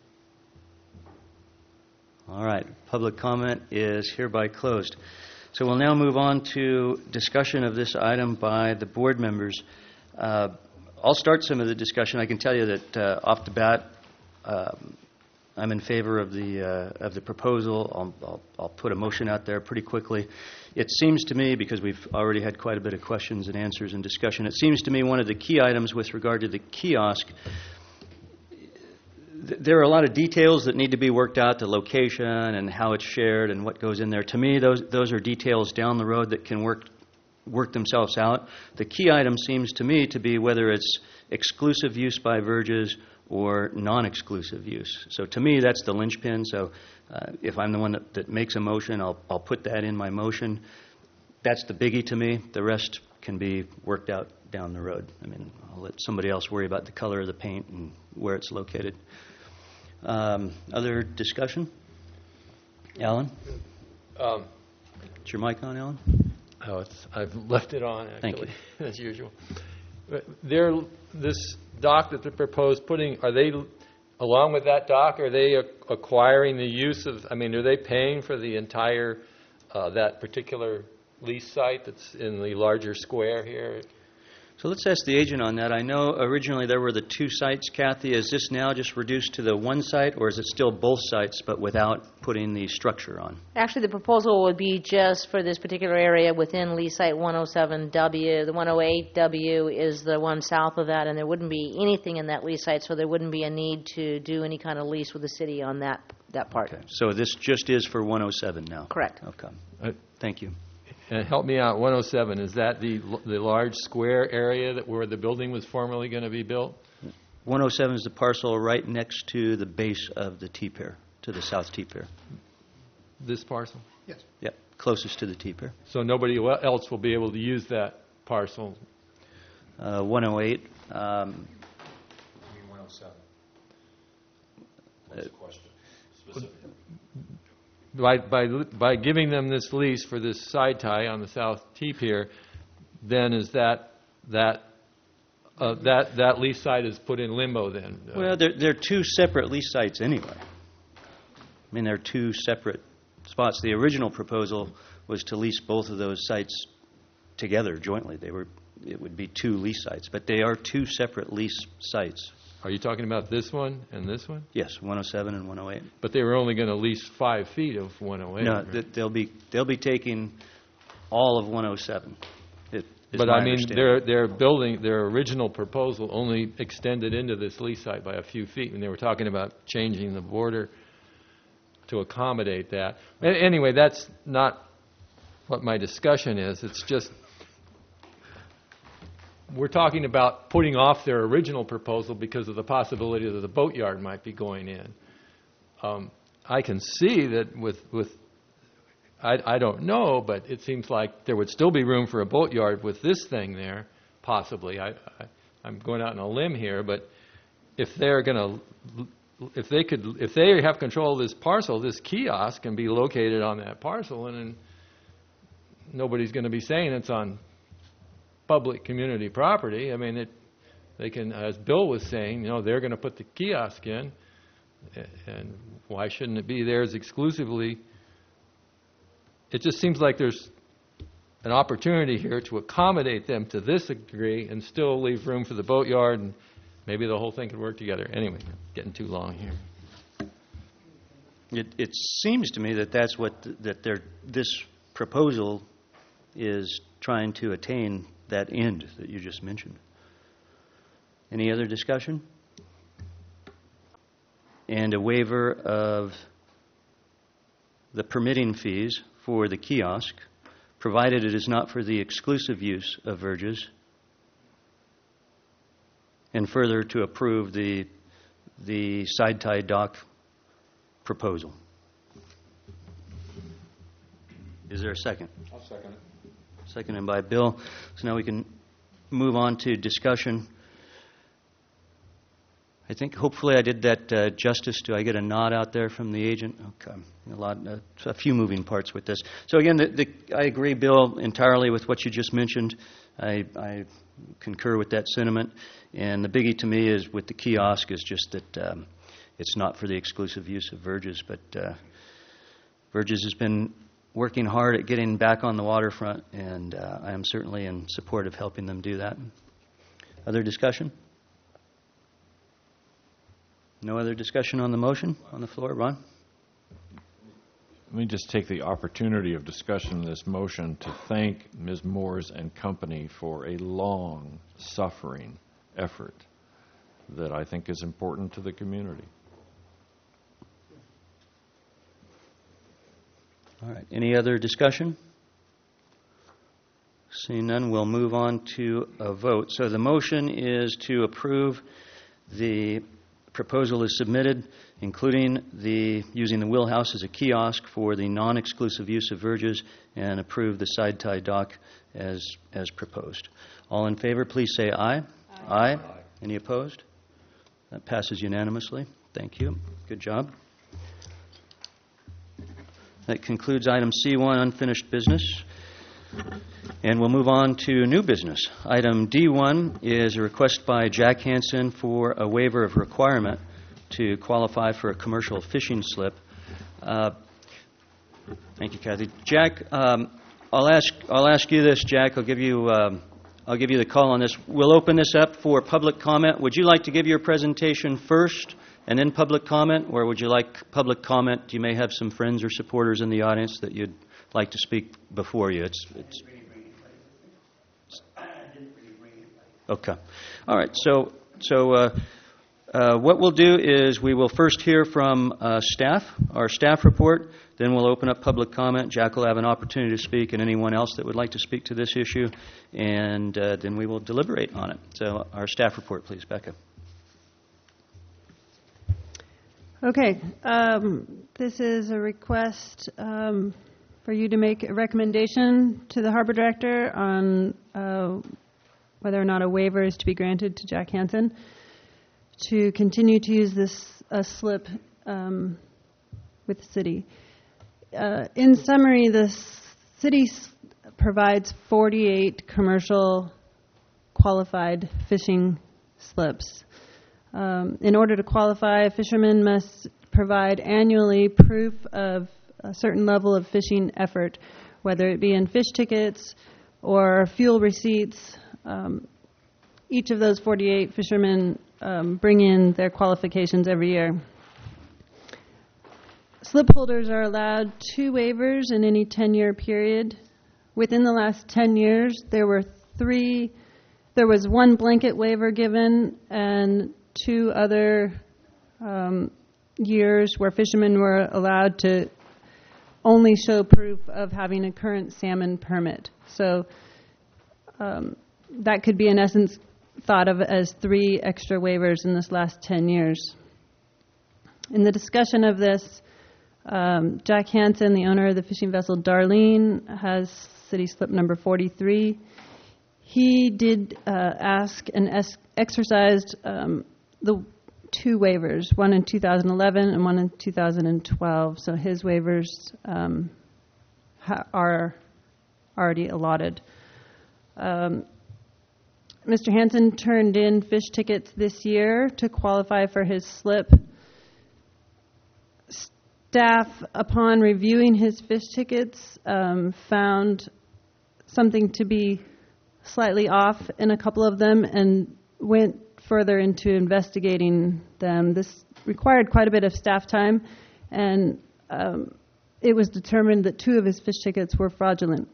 All right. Public comment is hereby closed. So we'll now move on to discussion of this item by the board members. I'll start some of the discussion. I can tell you that off the bat, I'm in favor of the proposal. I'll put a motion out there pretty quickly. It seems to me, because we've already had quite a bit of questions and answers and discussion, it seems to me one of the key items with regard to the kiosk, there are a lot of details that need to be worked out, the location and how it's shared and what goes in there. To me, those are details down the road that can work themselves out. The key item seems to me to be whether it's exclusive use by Verges or non-exclusive use. So to me, that's the linchpin. So if I'm the one that makes a motion, I'll put that in my motion. That's the biggie to me. The rest can be worked out down the road. I mean, I'll let somebody else worry about the color of the paint and where it's located. Other discussion? Alan? Is your mic on, Alan? Oh, I've left it on, actually. Thank you. As usual. But this dock that they're proposed putting, are they, along with that dock, are they acquiring the use of, are they paying for the entire, that particular lease site that's in the larger square here? So let's ask the agent on that. I know originally there were the two sites, Kathy. Is this now just reduced to the one site, or is it still both sites but without putting the structure on? Actually, the proposal would be just for this particular area within lease site 107W. The 108W is the one south of that, and there wouldn't be anything in that lease site, so there wouldn't be a need to do any kind of lease with the city on that part. Okay. So this just is for 107 now? Correct. Okay. Thank you. And help me out, 107, is that the large square area where the building was formerly going to be built? 107 is the parcel right next to the base of the T-pier, to the south T-pier. This parcel? Yes. Yep, closest to the T-pier. So nobody else will be able to use that parcel? 108. 107. What's the question? Specifically. By giving them this lease for this side tie on the south T-pier, then is that lease site is put in limbo then? Well, they're two separate lease sites anyway. I mean, they're two separate spots. The original proposal was to lease both of those sites together jointly. It would be two lease sites, but they are two separate lease sites. Are you talking about this one and this one? Yes, 107 and 108. But they were only going to lease 5 feet of 108. No, right? they'll be taking all of 107. But I mean, their building, their original proposal only extended into this lease site by a few feet, and they were talking about changing the border to accommodate that. Anyway, that's not what my discussion is. It's just we're talking about putting off their original proposal because of the possibility that the boatyard might be going in. I can see that with I don't know, but it seems like there would still be room for a boatyard with this thing there, possibly. I'm going out on a limb here, but if they're going to, if they have control of this parcel, this kiosk can be located on that parcel, and then nobody's going to be saying it's on public community property. I mean, they can, as Bill was saying, they're going to put the kiosk in, and why shouldn't it be theirs exclusively? It just seems like there's an opportunity here to accommodate them to this degree and still leave room for the boatyard, and maybe the whole thing could work together. Anyway, getting too long here. It seems to me that that's what this proposal is trying to attain, that end that you just mentioned. Any other discussion? And a waiver of the permitting fees for the kiosk, provided it is not for the exclusive use of Verges, and further to approve the side tie dock proposal. Is there a second? I'll second it. Seconded by Bill. So now we can move on to discussion. I think hopefully I did that justice. Do I get a nod out there from the agent? Okay. A few moving parts with this. So again, I agree, Bill, entirely with what you just mentioned. I concur with that sentiment. And the biggie to me is with the kiosk is just that it's not for the exclusive use of Verges, but Verges has been working hard at getting back on the waterfront, and I am certainly in support of helping them do that. Other discussion? No other discussion on the motion on the floor? Ron? Let me just take the opportunity of discussion of this motion to thank Ms. Moores and company for a long, suffering effort that I think is important to the community. All right. Any other discussion? Seeing none, we'll move on to a vote. So the motion is to approve the proposal is submitted, including using the wheel house as a kiosk for the non-exclusive use of Verges, and approve the side tie dock as proposed. All in favor, please say aye. Aye. Any opposed? That passes unanimously. Thank you. Good job. That concludes item C1, unfinished business. And we'll move on to new business. Item D1 is a request by Jack Hansen for a waiver of requirement to qualify for a commercial fishing slip. Thank you, Kathy. Jack, I'll ask you this, Jack. I'll give you the call on this. We'll open this up for public comment. Would you like to give your presentation first and then public comment, or would you like public comment? You may have some friends or supporters in the audience that you'd like to speak before you. Okay. All right. So what we'll do is we will first hear from staff, our staff report. Then we'll open up public comment. Jack will have an opportunity to speak, and anyone else that would like to speak to this issue. And then we will deliberate on it. So our staff report, please, Becca. Okay, this is a request for you to make a recommendation to the harbor director on whether or not a waiver is to be granted to Jack Hansen to continue to use this slip with the city. In summary, the city provides 48 commercial qualified fishing slips. In order to qualify, a fisherman must provide annually proof of a certain level of fishing effort, whether it be in fish tickets or fuel receipts. Each of those 48 fishermen bring in their qualifications every year. Slip holders are allowed 2 waivers in any 10-year period. Within the last 10 years, there was 1 blanket waiver given and 2 other years where fishermen were allowed to only show proof of having a current salmon permit. So that could be, in essence, thought of as 3 extra waivers in this last 10 years. In the discussion of this, Jack Hansen, the owner of the fishing vessel Darlene, has city slip number 43. He did ask and exercised the 2 waivers, one in 2011 and one in 2012. So his waivers are already allotted. Mr. Hansen turned in fish tickets this year to qualify for his slip. Staff, upon reviewing his fish tickets, found something to be slightly off in a couple of them and went further into investigating them. This required quite a bit of staff time, and it was determined that 2 of his fish tickets were fraudulent.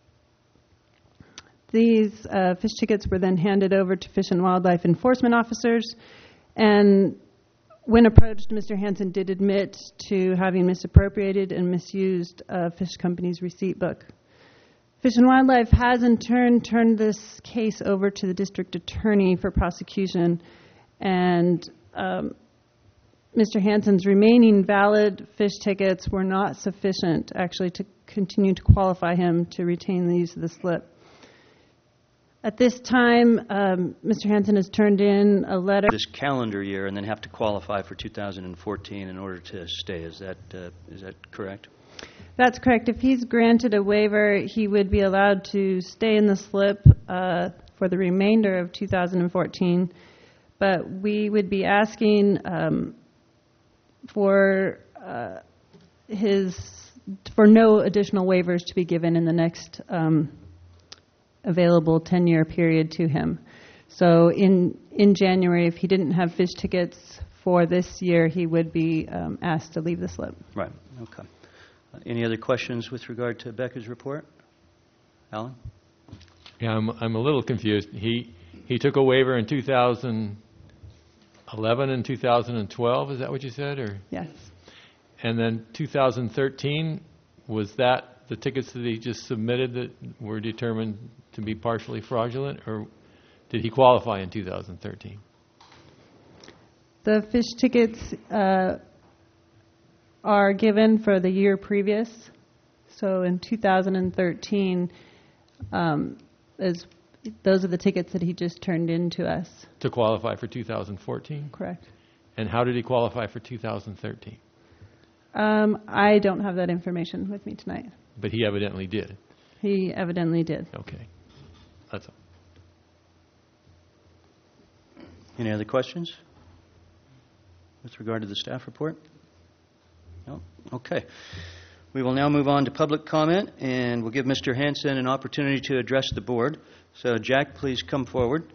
These fish tickets were then handed over to Fish and Wildlife enforcement officers, and when approached, Mr. Hansen did admit to having misappropriated and misused a fish company's receipt book. Fish and Wildlife has in turn turned this case over to the district attorney for prosecution, and Mr. Hansen's remaining valid fish tickets were not sufficient actually to continue to qualify him to retain the use of the slip. At this time, Mr. Hansen has turned in a letter. This calendar year, and then have to qualify for 2014 in order to stay. Is that correct? That's correct. If he's granted a waiver, he would be allowed to stay in the slip for the remainder of 2014. But we would be asking for no additional waivers to be given in the next available 10-year period to him. So in January, if he didn't have fish tickets for this year, he would be asked to leave the slip. Right. Okay. Any other questions with regard to Becca's report? Alan? Yeah, I'm a little confused. He took a waiver in 2011 and 2012. Is that what you said, or? Yes. And then 2013, was that the tickets that he just submitted that were determined to be partially fraudulent, or did he qualify in 2013? The fish tickets are given for the year previous. So in 2013, those are the tickets that he just turned in to us. To qualify for 2014? Correct. And how did he qualify for 2013? I don't have that information with me tonight. But he evidently did. He evidently did. Okay. That's all. Any other questions with regard to the staff report? No? Okay. We will now move on to public comment, and we'll give Mr. Hansen an opportunity to address the board. So, Jack, please come forward.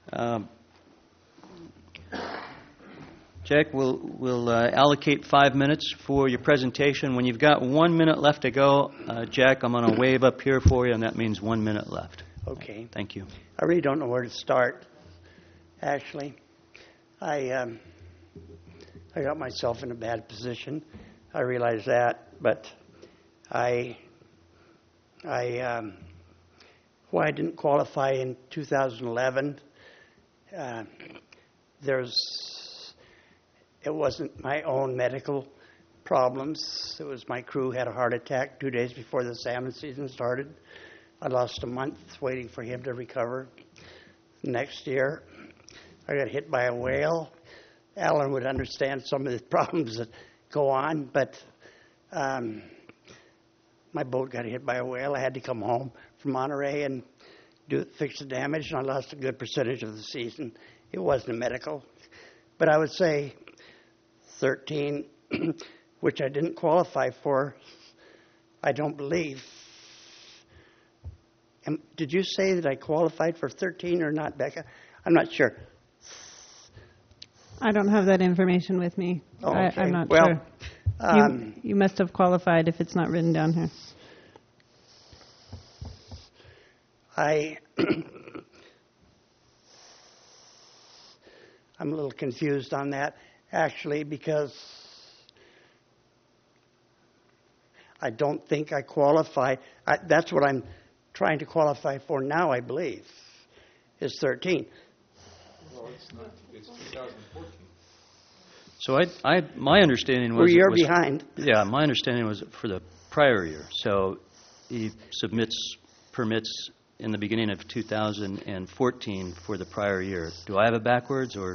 Jack, we'll allocate 5 minutes for your presentation. When you've got 1 minute left to go, Jack, I'm going to wave up here for you, and that means 1 minute left. Okay. Thank you. I really don't know where to start, actually. I got myself in a bad position. I realize that, but why I didn't qualify in 2011, it wasn't my own medical problems. It was my crew had a heart attack 2 days before the salmon season started. I lost a month waiting for him to recover. Next year, I got hit by a whale. Alan would understand some of the problems that go on, but my boat got hit by a whale. I had to come home from Monterey and fix the damage, and I lost a good percentage of the season. It wasn't medical. But I would say 13, which I didn't qualify for, I don't believe. Did you say that I qualified for 13 or not, Becca? I'm not sure. I don't have that information with me. Oh, okay. I'm not Well, sure. You must have qualified if it's not written down here. I'm a little confused on that, actually, because I don't think I qualify. That's what I'm trying to qualify for now, I believe, is 13. Well, it's not. It's 2014. So my understanding was... We're a year behind. Yeah, my understanding was for the prior year. So he submits permits in the beginning of 2014 for the prior year. Do I have it backwards, or...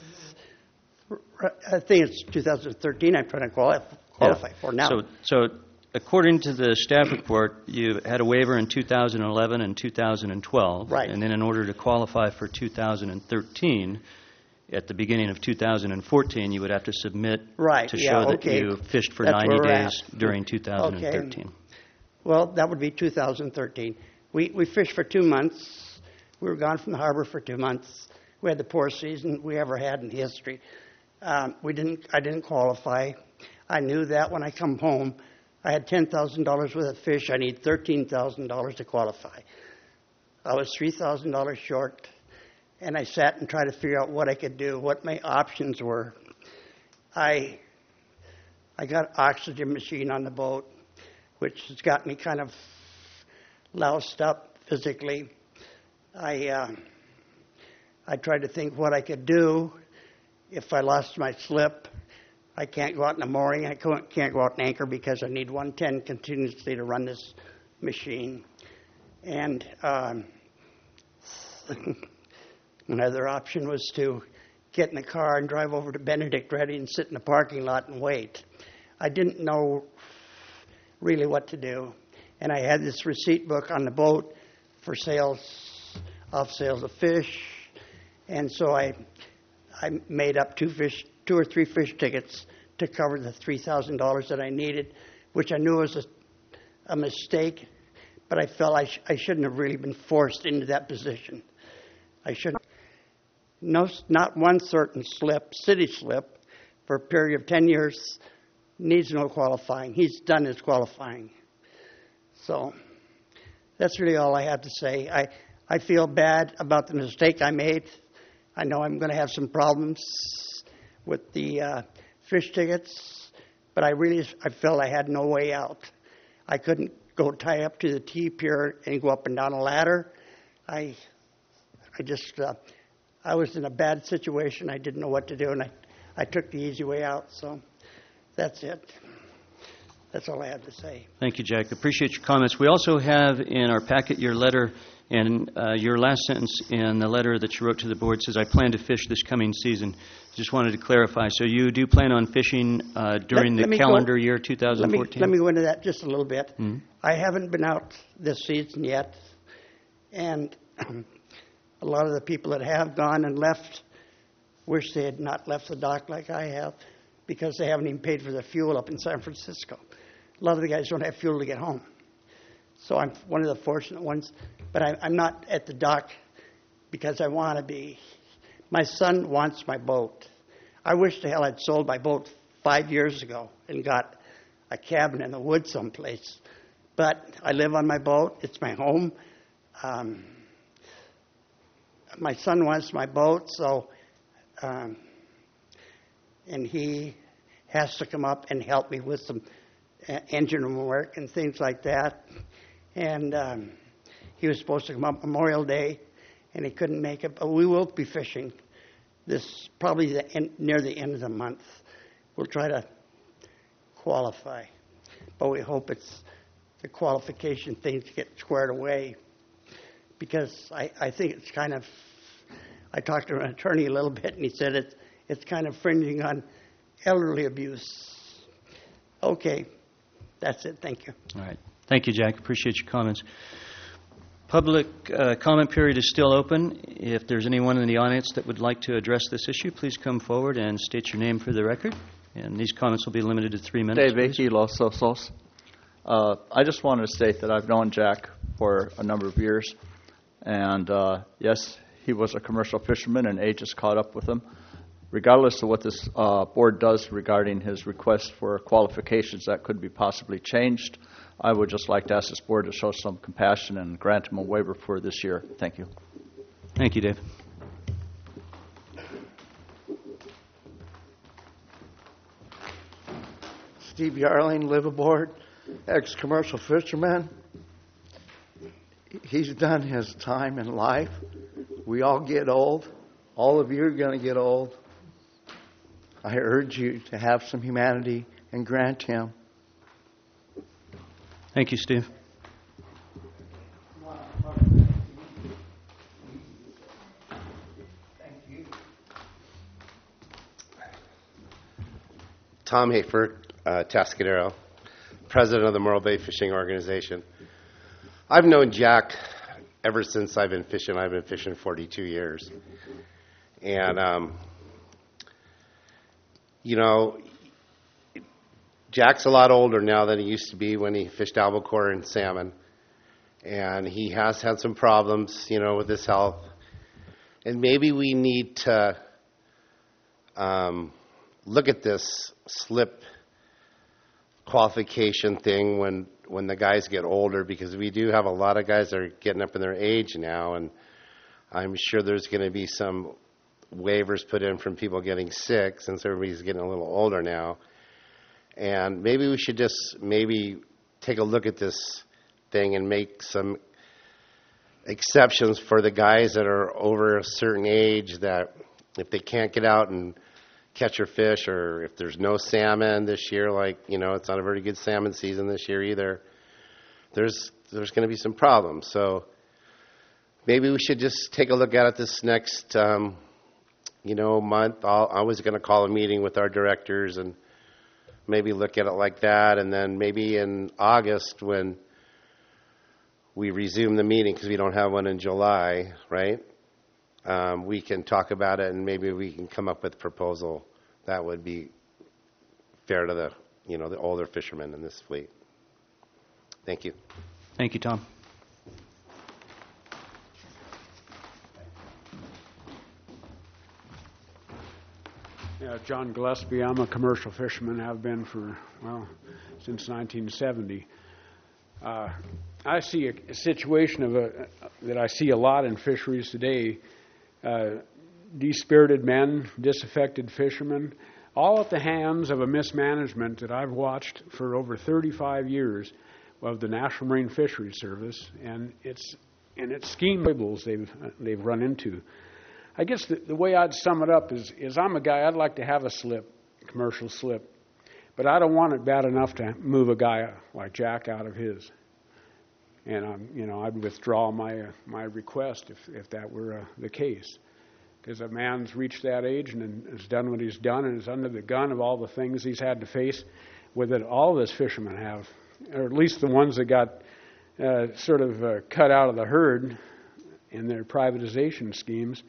I think it's 2013 I'm trying to qualify for now. So according to the staff report, you had a waiver in 2011 and 2012. Right. And then in order to qualify for 2013, at the beginning of 2014, you would have to submit to show that you fished for That's 90 days during 2013. Okay. Well, that would be 2013. We fished for 2 months. We were gone from the harbor for 2 months. We had the poorest season we ever had in history. I didn't qualify. I knew that when I come home. I had $10,000 worth of fish. I need $13,000 to qualify. I was $3,000 short, and I sat and tried to figure out what I could do, what my options were. I got an oxygen machine on the boat, which has got me kind of loused up physically. I tried to think what I could do if I lost my slip. I can't go out in the mooring. I can't go out and anchor because I need 110 continuously to run this machine. And another option was to get in the car and drive over to Benedict Ready and sit in the parking lot and wait. I didn't know really what to do. And I had this receipt book on the boat for off sales of fish. And so I made up two or three fish tickets to cover the $3,000 that I needed, which I knew was a mistake, but I felt I shouldn't have really been forced into that position. I shouldn't. No, not one certain slip, city slip, for a period of 10 years needs no qualifying. He's done his qualifying. So that's really all I have to say. I feel bad about the mistake I made. I know I'm going to have some problems with the fish tickets, but I felt I had no way out. I couldn't go tie up to the T-pier and go up and down a ladder. I was in a bad situation. I didn't know what to do, and I took the easy way out. So that's it. That's all I have to say. Thank you, Jack. Appreciate your comments. We also have in our packet your letter, and your last sentence in the letter that you wrote to the board says, I plan to fish this coming season. Just wanted to clarify. So you do plan on fishing during the calendar year 2014? Let me go into that just a little bit. Mm-hmm. I haven't been out this season yet, and a lot of the people that have gone and left wish they had not left the dock like I have, because they haven't even paid for the fuel up in San Francisco. A lot of the guys don't have fuel to get home. So I'm one of the fortunate ones, but I'm not at the dock because I want to be. My son wants my boat. I wish to hell I'd sold my boat 5 years ago and got a cabin in the woods someplace. But I live on my boat. It's my home. My son wants my boat, so and he has to come up and help me with some engine room work and things like that. And he was supposed to come up Memorial Day, and he couldn't make it. But we will be fishing this probably near the end of the month, we'll try to qualify. But we hope it's the qualification things get squared away, because I think it's kind of, I talked to an attorney a little bit, and he said it's kind of fringing on elderly abuse. Okay, that's it. Thank you. All right. Thank you, Jack. Appreciate your comments. Public comment period is still open. If there's anyone in the audience that would like to address this issue, please come forward and state your name for the record. And these comments will be limited to 3 minutes. Dave Akey, Los Osos. I just wanted to state that I've known Jack for a number of years. And yes, he was a commercial fisherman, and age has caught up with him. Regardless of what this board does regarding his request for qualifications that could be possibly changed, I would just like to ask this board to show some compassion and grant him a waiver for this year. Thank you. Thank you, Dave. Steve Yarling, liveaboard, ex-commercial fisherman. He's done his time in life. We all get old. All of you are going to get old. I urge you to have some humanity and grant him. Thank you, Steve. Tom Hayford, Tascadero, president of the Morro Bay Fishing Organization. I've known Jack ever since I've been fishing. I've been fishing 42 years. And, you know, Jack's a lot older now than he used to be when he fished albacore and salmon. And he has had some problems, you know, with his health. And maybe we need to look at this slip qualification thing when the guys get older, because we do have a lot of guys that are getting up in their age now, and I'm sure there's going to be some waivers put in from people getting sick since everybody's getting a little older now. And maybe we should just take a look at this thing and make some exceptions for the guys that are over a certain age, that if they can't get out and catch your fish, or if there's no salmon this year, like, you know, it's not a very good salmon season this year either, there's going to be some problems. So maybe we should just take a look at it this next month. I was going to call a meeting with our directors and maybe look at it like that, and then maybe in August when we resume the meeting, because we don't have one in July, right? We can talk about it, and maybe we can come up with a proposal that would be fair to the older fishermen in this fleet. Thank you. Thank you, Tom. Yeah, John Gillespie. I'm a commercial fisherman. Have been since 1970. I see a situation that I see a lot in fisheries today. Dispirited men, disaffected fishermen, all at the hands of a mismanagement that I've watched for over 35 years of the National Marine Fisheries Service, and its scheme labels they've run into. I guess the way I'd sum it up is I'm a guy, I'd like to have a slip, commercial slip, but I don't want it bad enough to move a guy like Jack out of his. And I'd withdraw my request if that were the case, because a man's reached that age and has done what he's done and is under the gun of all the things he's had to face with it. All of us fishermen have, or at least the ones that got cut out of the herd in their privatization schemes.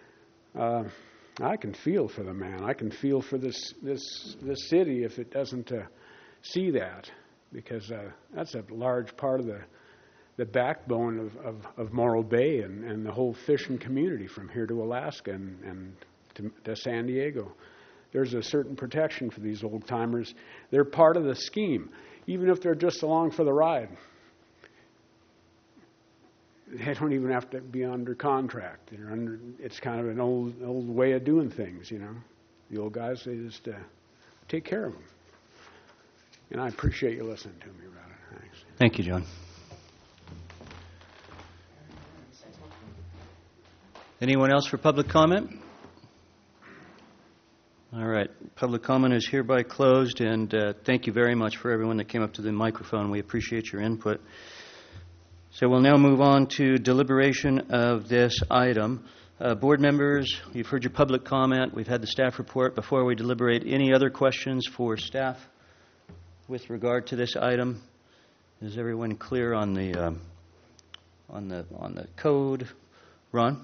I can feel for the man. I can feel for this city if it doesn't see that, because that's a large part of the backbone of Morro Bay and the whole fishing community from here to Alaska and to San Diego. There's a certain protection for these old timers. They're part of the scheme, even if they're just along for the ride. They don't even have to be under contract. It's kind of an old way of doing things, you know. The old guys, they just take care of them. And I appreciate you listening to me about it. Thanks. Thank you, John. Anyone else for public comment? All right. Public comment is hereby closed, and thank you very much for everyone that came up to the microphone. We appreciate your input. So we'll now move on to deliberation of this item. Board members, you've heard your public comment. We've had the staff report. Before we deliberate, any other questions for staff with regard to this item? Is everyone clear on the code? Ron?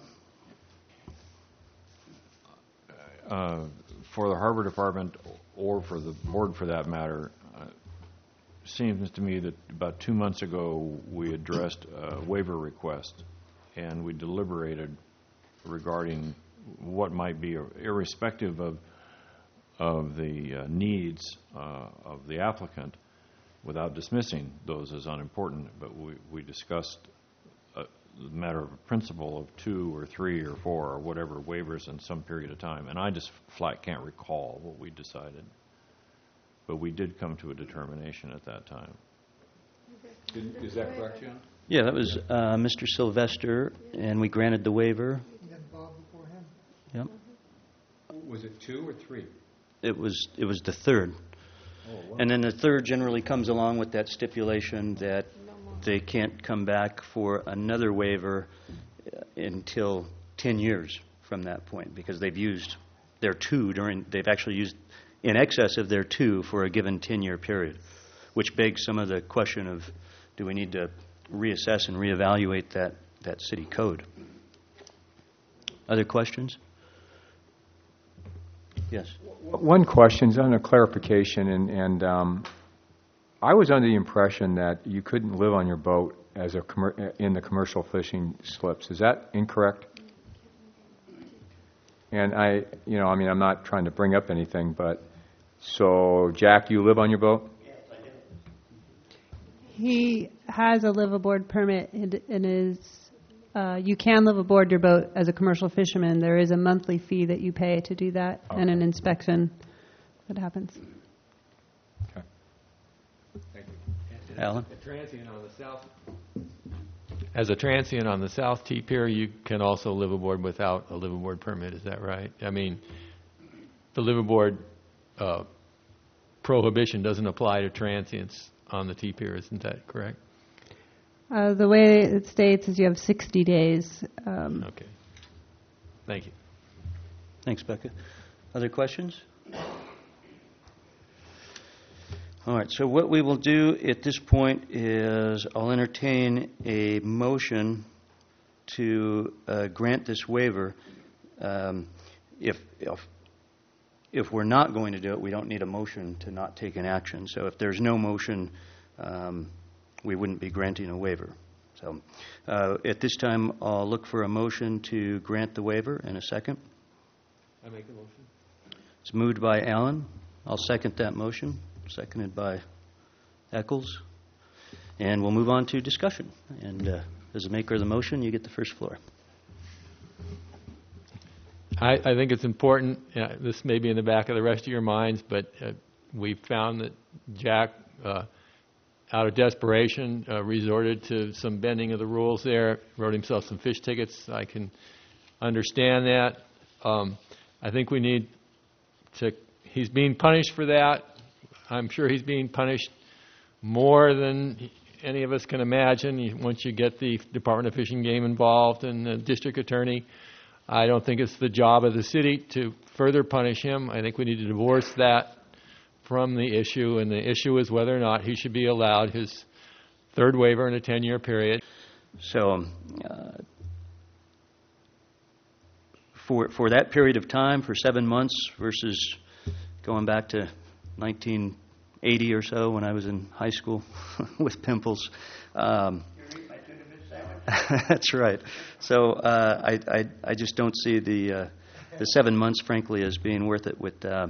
For the Harbor Department, or for the board for that matter, seems to me that about 2 months ago we addressed a waiver request, and we deliberated regarding what might be, irrespective of the needs of the applicant, without dismissing those as unimportant. But we discussed the matter of a principle of 2 or 3 or 4 or whatever waivers in some period of time, and I just flat can't recall what we decided. But we did come to a determination at that time. Is that correct, John? Yeah, that was Mr. Sylvester, and we granted the waiver. Yep. Was it 2 or 3? It was the third. Oh, wow. And then the third generally comes along with that stipulation that they can't come back for another waiver until 10 years from that point, because they've used their 2 they've actually used in excess of their 2 for a given 10-year period, which begs some of the question of, do we need to reassess and reevaluate that city code? Other questions? Yes. One question is on a clarification, and I was under the impression that you couldn't live on your boat as in the commercial fishing slips. Is that incorrect? And I'm not trying to bring up anything, but so Jack, you live on your boat? Yes, I do. He has a live aboard permit and is. You can live aboard your boat as a commercial fisherman. There is a monthly fee that you pay to do that, and an inspection that happens. Okay. Thank you. Alan? As a transient on the South T Pier, you can also live aboard without a live aboard permit. Is that right? I mean, the live aboard prohibition doesn't apply to transients on the T Pier. Isn't that correct? The way it states is you have 60 days. Okay. Thank you. Thanks, Becca. Other questions? All right, so what we will do at this point is I'll entertain a motion to grant this waiver. If we're not going to do it, we don't need a motion to not take an action. So if there's no motion, we wouldn't be granting a waiver. So at this time, I'll look for a motion to grant the waiver in a second. I make the motion. It's moved by Alan. I'll second that motion. Seconded by Eccles. And we'll move on to discussion. And as the maker of the motion, you get the first floor. I think it's important, this may be in the back of the rest of your minds, but we found that Jack, out of desperation, resorted to some bending of the rules there, wrote himself some fish tickets. I can understand that. I think we need to, he's being punished for that. I'm sure he's being punished more than any of us can imagine once you get the Department of Fish and Game involved and the district attorney. I don't think it's the job of the city to further punish him. I think we need to divorce that from the issue, and the issue is whether or not he should be allowed his third waiver in a 10-year period. So for that period of time, for 7 months versus going back to 1980 or so when I was in high school with pimples. That's right. So I just don't see the 7 months, frankly, as being worth it with the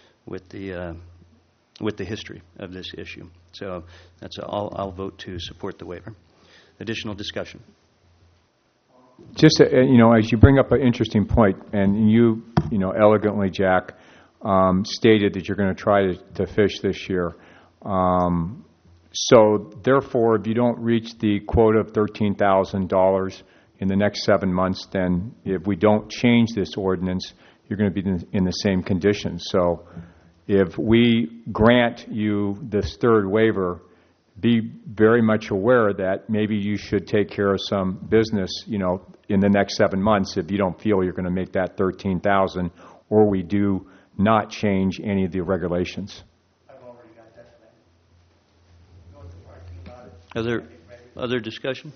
history of this issue. So that's all. I'll vote to support the waiver. Additional discussion. Just as you bring up an interesting point, and you elegantly, Jack, stated that you're going to try to fish this year. So therefore, if you don't reach the quota of $13,000 in the next 7 months, then if we don't change this ordinance, you're going to be in the same conditions. So if we grant you this third waiver, be very much aware that maybe you should take care of some business, in the next 7 months if you don't feel you're going to make that 13,000, or we do not change any of the regulations. Other discussion?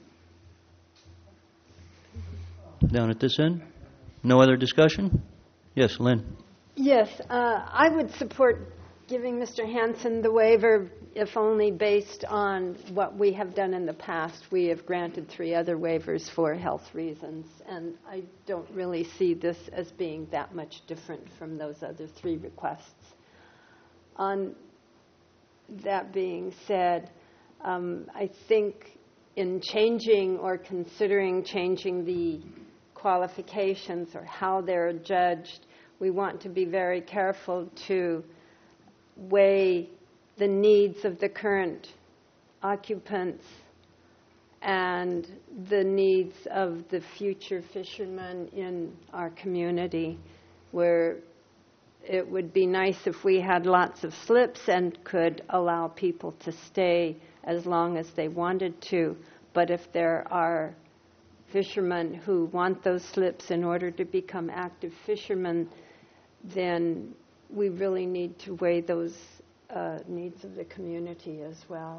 Down at this end? No other discussion? Yes, Lynn. Yes, I would support giving Mr. Hansen the waiver, if only based on what we have done in the past. We have granted 3 other waivers for health reasons, and I don't really see this as being that much different from those other 3 requests. On that being said, I think in changing or considering changing the qualifications or how they're judged, we want to be very careful to weigh the needs of the current occupants and the needs of the future fishermen in our community, where it would be nice if we had lots of slips and could allow people to stay as long as they wanted to. But if there are fishermen who want those slips in order to become active fishermen, then we really need to weigh those needs of the community as well.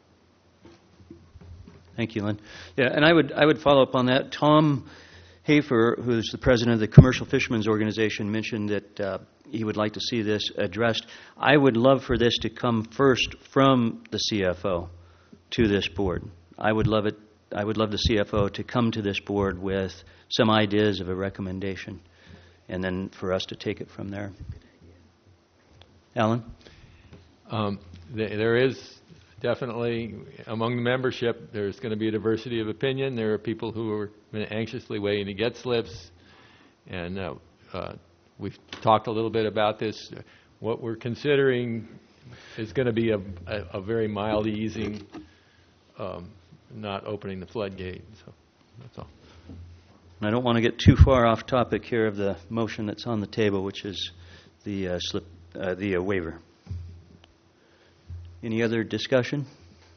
Thank you, Lynn. Yeah, and I would follow up on that. Tom Hafer, who's the president of the Commercial Fishermen's Organization, mentioned that he would like to see this addressed. I would love for this to come first from the CFO to this board. I would love the CFO to come to this board with some ideas of a recommendation, and then for us to take it from there. Alan? There is definitely, among the membership, there's going to be a diversity of opinion. There are people who are anxiously waiting to get slips, and we've talked a little bit about this. What we're considering is going to be a very mild easing, not opening the floodgate. So that's all. I don't want to get too far off topic here of the motion that's on the table, which is the waiver. Any other discussion?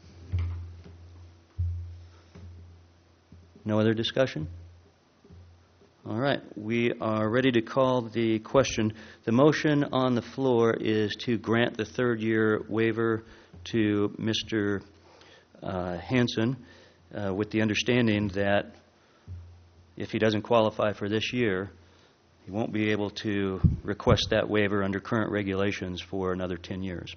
No other discussion? All right. We are ready to call the question. The motion on the floor is to grant the third-year waiver to Mr. Hansen with the understanding that if he doesn't qualify for this year, he won't be able to request that waiver under current regulations for another 10 years.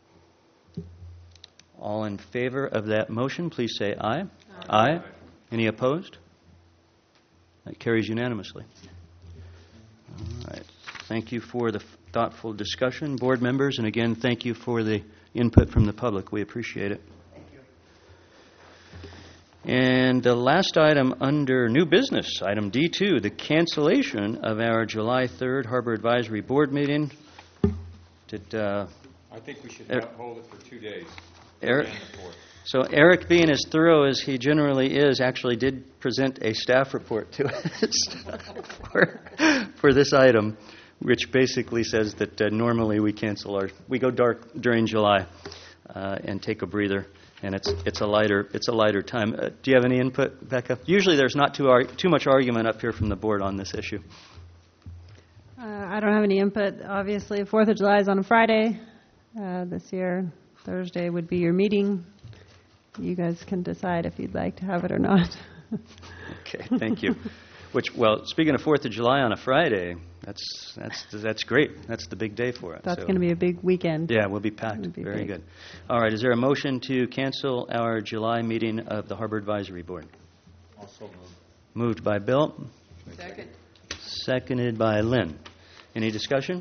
All in favor of that motion, please say aye. Aye. Any opposed? That carries unanimously. All right. Thank you for the thoughtful discussion, board members, and again, thank you for the input from the public. We appreciate it. Thank you. And the last item under new business, item D2, the cancellation of our July 3rd Harbor Advisory Board meeting. I think we should hold it for 2 days. Eric? So Eric, being as thorough as he generally is, actually did present a staff report to us for this item, which basically says that normally we go dark during July and take a breather, and it's a lighter time. Do you have any input, Becca? Usually there's not too much argument up here from the board on this issue. I don't have any input. Obviously, 4th of July is on a Friday this year. Thursday would be your meeting. You guys can decide if you'd like to have it or not. Okay, thank you. Speaking of 4th of July on a Friday, that's great. That's the big day for us. That's going to be a big weekend. Yeah, we'll be packed. Very good. All right, is there a motion to cancel our July meeting of the Harbor Advisory Board? Also moved. Moved by Bill. Second. Seconded by Lynn. Any discussion?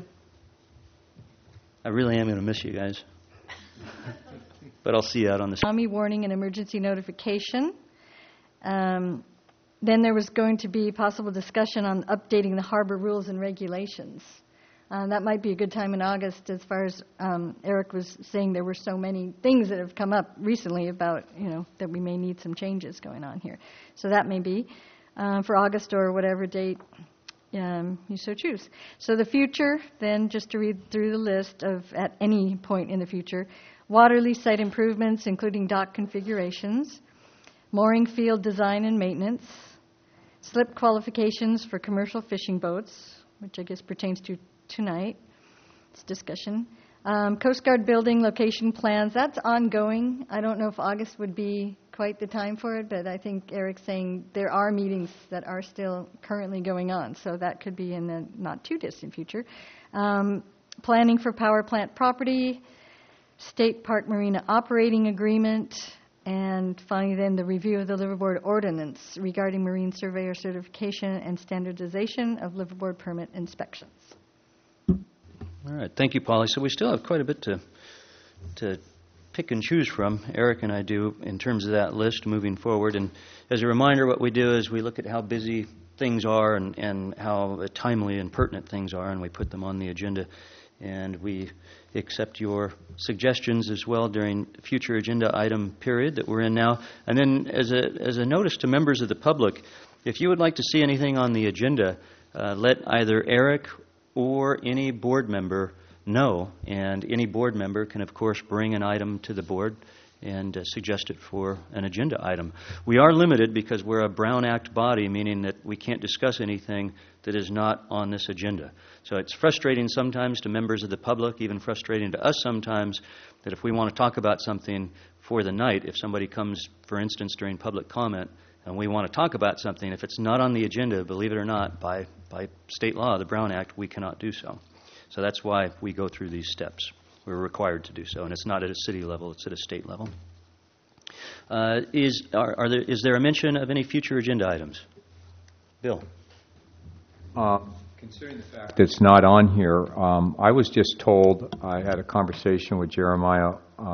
I really am going to miss you guys. But I'll see you out on the... Tsunami warning and emergency notification. Then there was going to be possible discussion on updating the harbor rules and regulations. That might be a good time in August, as far as Eric was saying. There were so many things that have come up recently about, that we may need some changes going on here. So that may be for August or whatever date you so choose. So the future, then, just to read through the list of at any point in the future, water lease site improvements, including dock configurations, mooring field design and maintenance, slip qualifications for commercial fishing boats, which I guess pertains to tonight. It's discussion. Coast Guard building location plans, that's ongoing. I don't know if August would be quite the time for it, but I think Eric's saying there are meetings that are still currently going on, so that could be in the not too distant future. Planning for power plant property, State Park Marina operating agreement, and finally then the review of the liveaboard ordinance regarding marine surveyor certification and standardization of liveaboard permit inspections. All right. Thank you, Polly. So we still have quite a bit to pick and choose from, Eric and I do, in terms of that list moving forward. And as a reminder, what we do is we look at how busy things are and how timely and pertinent things are, and we put them on the agenda. And we accept your suggestions as well during future agenda item period that we're in now. And then as a notice to members of the public, if you would like to see anything on the agenda, let either Eric or any board member know, and any board member can, of course, bring an item to the board and suggest it for an agenda item. We are limited because we're a Brown Act body, meaning that we can't discuss anything that is not on this agenda. So it's frustrating sometimes to members of the public, even frustrating to us sometimes, that if we want to talk about something for the night, if somebody comes, for instance, during public comment, and we want to talk about something, if it's not on the agenda, believe it or not, by state law, the Brown Act, we cannot do so. So that's why we go through these steps. We're required to do so, and it's not at a city level, it's at a state level. Is there a mention of any future agenda items? Bill? Considering the fact that it's not on here, I was just told, I had a conversation with Jeremiah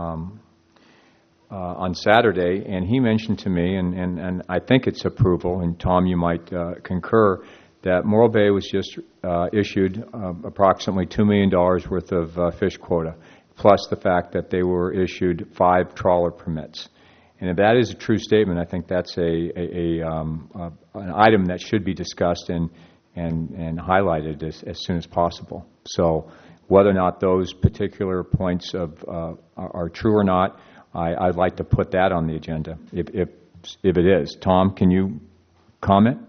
on Saturday, and he mentioned to me, and I think it's approval, and Tom, you might concur, that Morro Bay was just issued approximately $2 million worth of fish quota, plus the fact that they were issued 5 trawler permits. And if that is a true statement, I think that's an item that should be discussed and highlighted as soon as possible. So whether or not those particular points are true or not, I'd like to put that on the agenda, if it is. Tom, can you comment?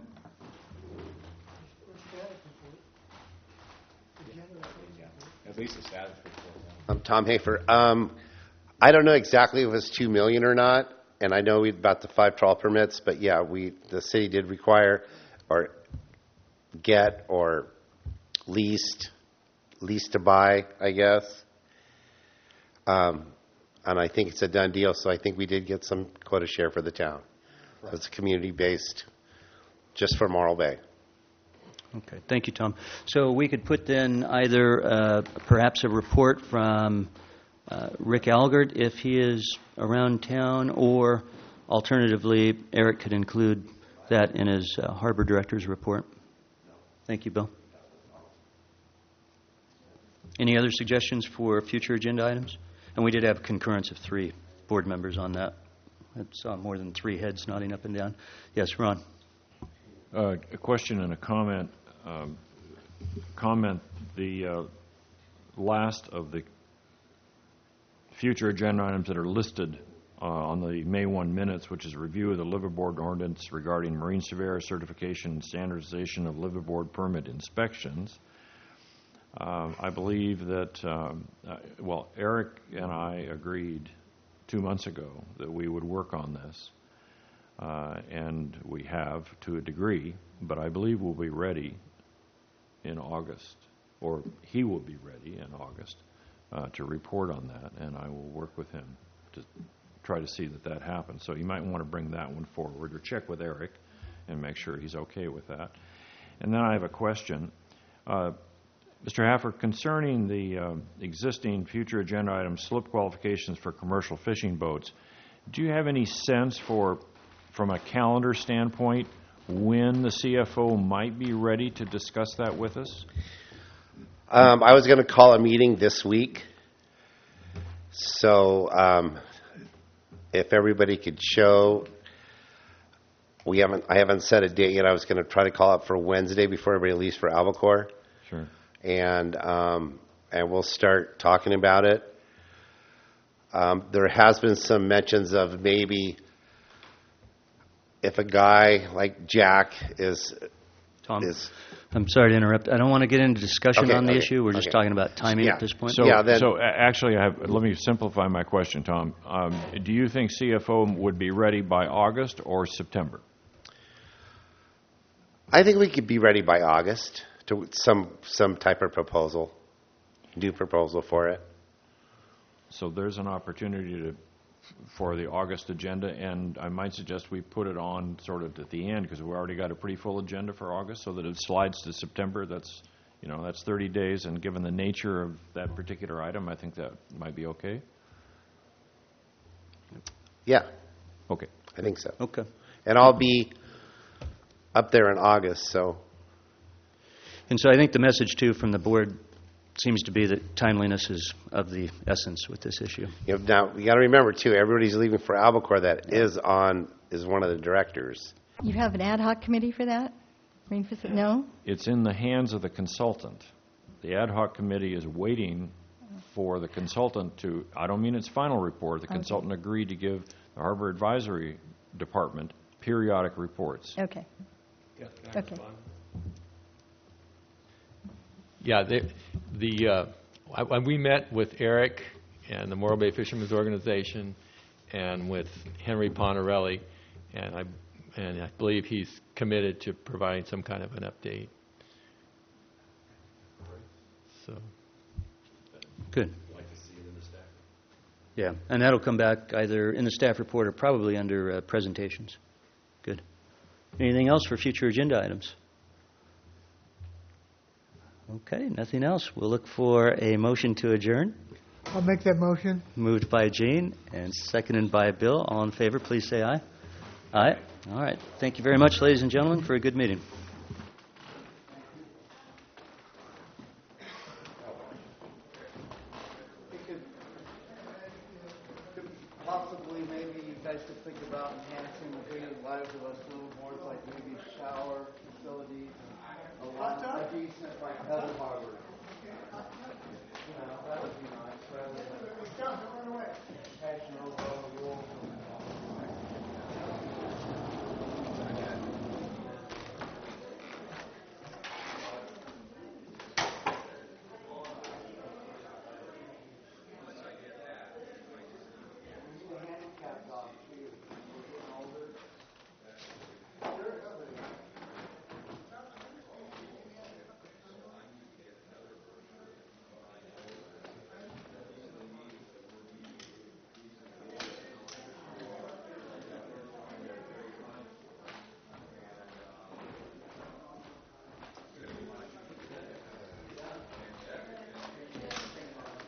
At least the status report. I'm Tom Hafer. I don't know exactly if it was $2 million or not, and I know about the 5 trawl permits, but yeah, the city did require or get or lease to buy, I guess. And I think it's a done deal, so I think we did get some quota share for the town. Right. It's community-based, just for Morro Bay. Okay, thank you, Tom. So we could put then either perhaps a report from Rick Algert if he is around town, or alternatively, Eric could include that in his harbor director's report. Thank you, Bill. Any other suggestions for future agenda items? And we did have concurrence of 3 board members on that. I saw more than 3 heads nodding up and down. Yes, Ron. A question and a comment. The last of the future agenda items that are listed on the May 1 minutes, which is a review of the liveaboard ordinance regarding marine surveyor certification and standardization of liveaboard permit inspections. I believe that, Eric and I agreed 2 months ago that we would work on this, and we have to a degree, but I believe we'll be ready in August, or he will be ready in August to report on that, and I will work with him to try to see that happens. So you might want to bring that one forward or check with Eric and make sure he's okay with that. And then I have a question. Mr. Haffer, concerning the existing future agenda item slip qualifications for commercial fishing boats, do you have any sense from a calendar standpoint, when the CFO might be ready to discuss that with us? I was going to call a meeting this week, so if everybody could show I haven't set a date yet. I was going to try to call up for Wednesday before everybody leaves for Albacore. Sure. And we'll start talking about it. There has been some mentions of maybe if a guy like Jack is... Tom, I'm sorry to interrupt. I don't want to get into discussion on the issue. We're just talking about timing at this point. So, actually, let me simplify my question, Tom. Do you think CFO would be ready by August or September? I think we could be ready by August to some type of proposal, new proposal for it. So there's an opportunity for the August agenda, and I might suggest we put it on sort of at the end because we've already got a pretty full agenda for August, so that it slides to September. That's 30 days, and given the nature of that particular item, I think that might be okay. Yeah. Okay. I think so. Okay. And I'll be up there in August, so. And so I think the message, too, from the board seems to be that timeliness is of the essence with this issue. Now, you got to remember, too, everybody's leaving for Albacore that is one of the directors. You have an ad hoc committee for that? No? It's in the hands of the consultant. The ad hoc committee is waiting for the consultant to, I don't mean its final report, the consultant agreed to give the Harbor Advisory Department periodic reports. Okay. Okay. Yeah, when we met with Eric and the Morro Bay Fishermen's Organization and with Henry Ponarelli, and I believe he's committed to providing some kind of an update. So. Good. Yeah, and that'll come back either in the staff report or probably under presentations. Good. Anything else for future agenda items? Okay, nothing else. We'll look for a motion to adjourn. I'll make that motion. Moved by Gene and seconded by Bill. All in favor, please say aye. Aye. All right. Thank you very much, ladies and gentlemen, for a good meeting. Possibly, maybe you guys could think about enhancing the daily lives of us little boards, like maybe shower facilities, a decent, like Heather Harbor. That would be nice, rather than passion over rules.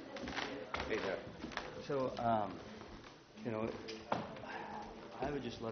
So, I would just love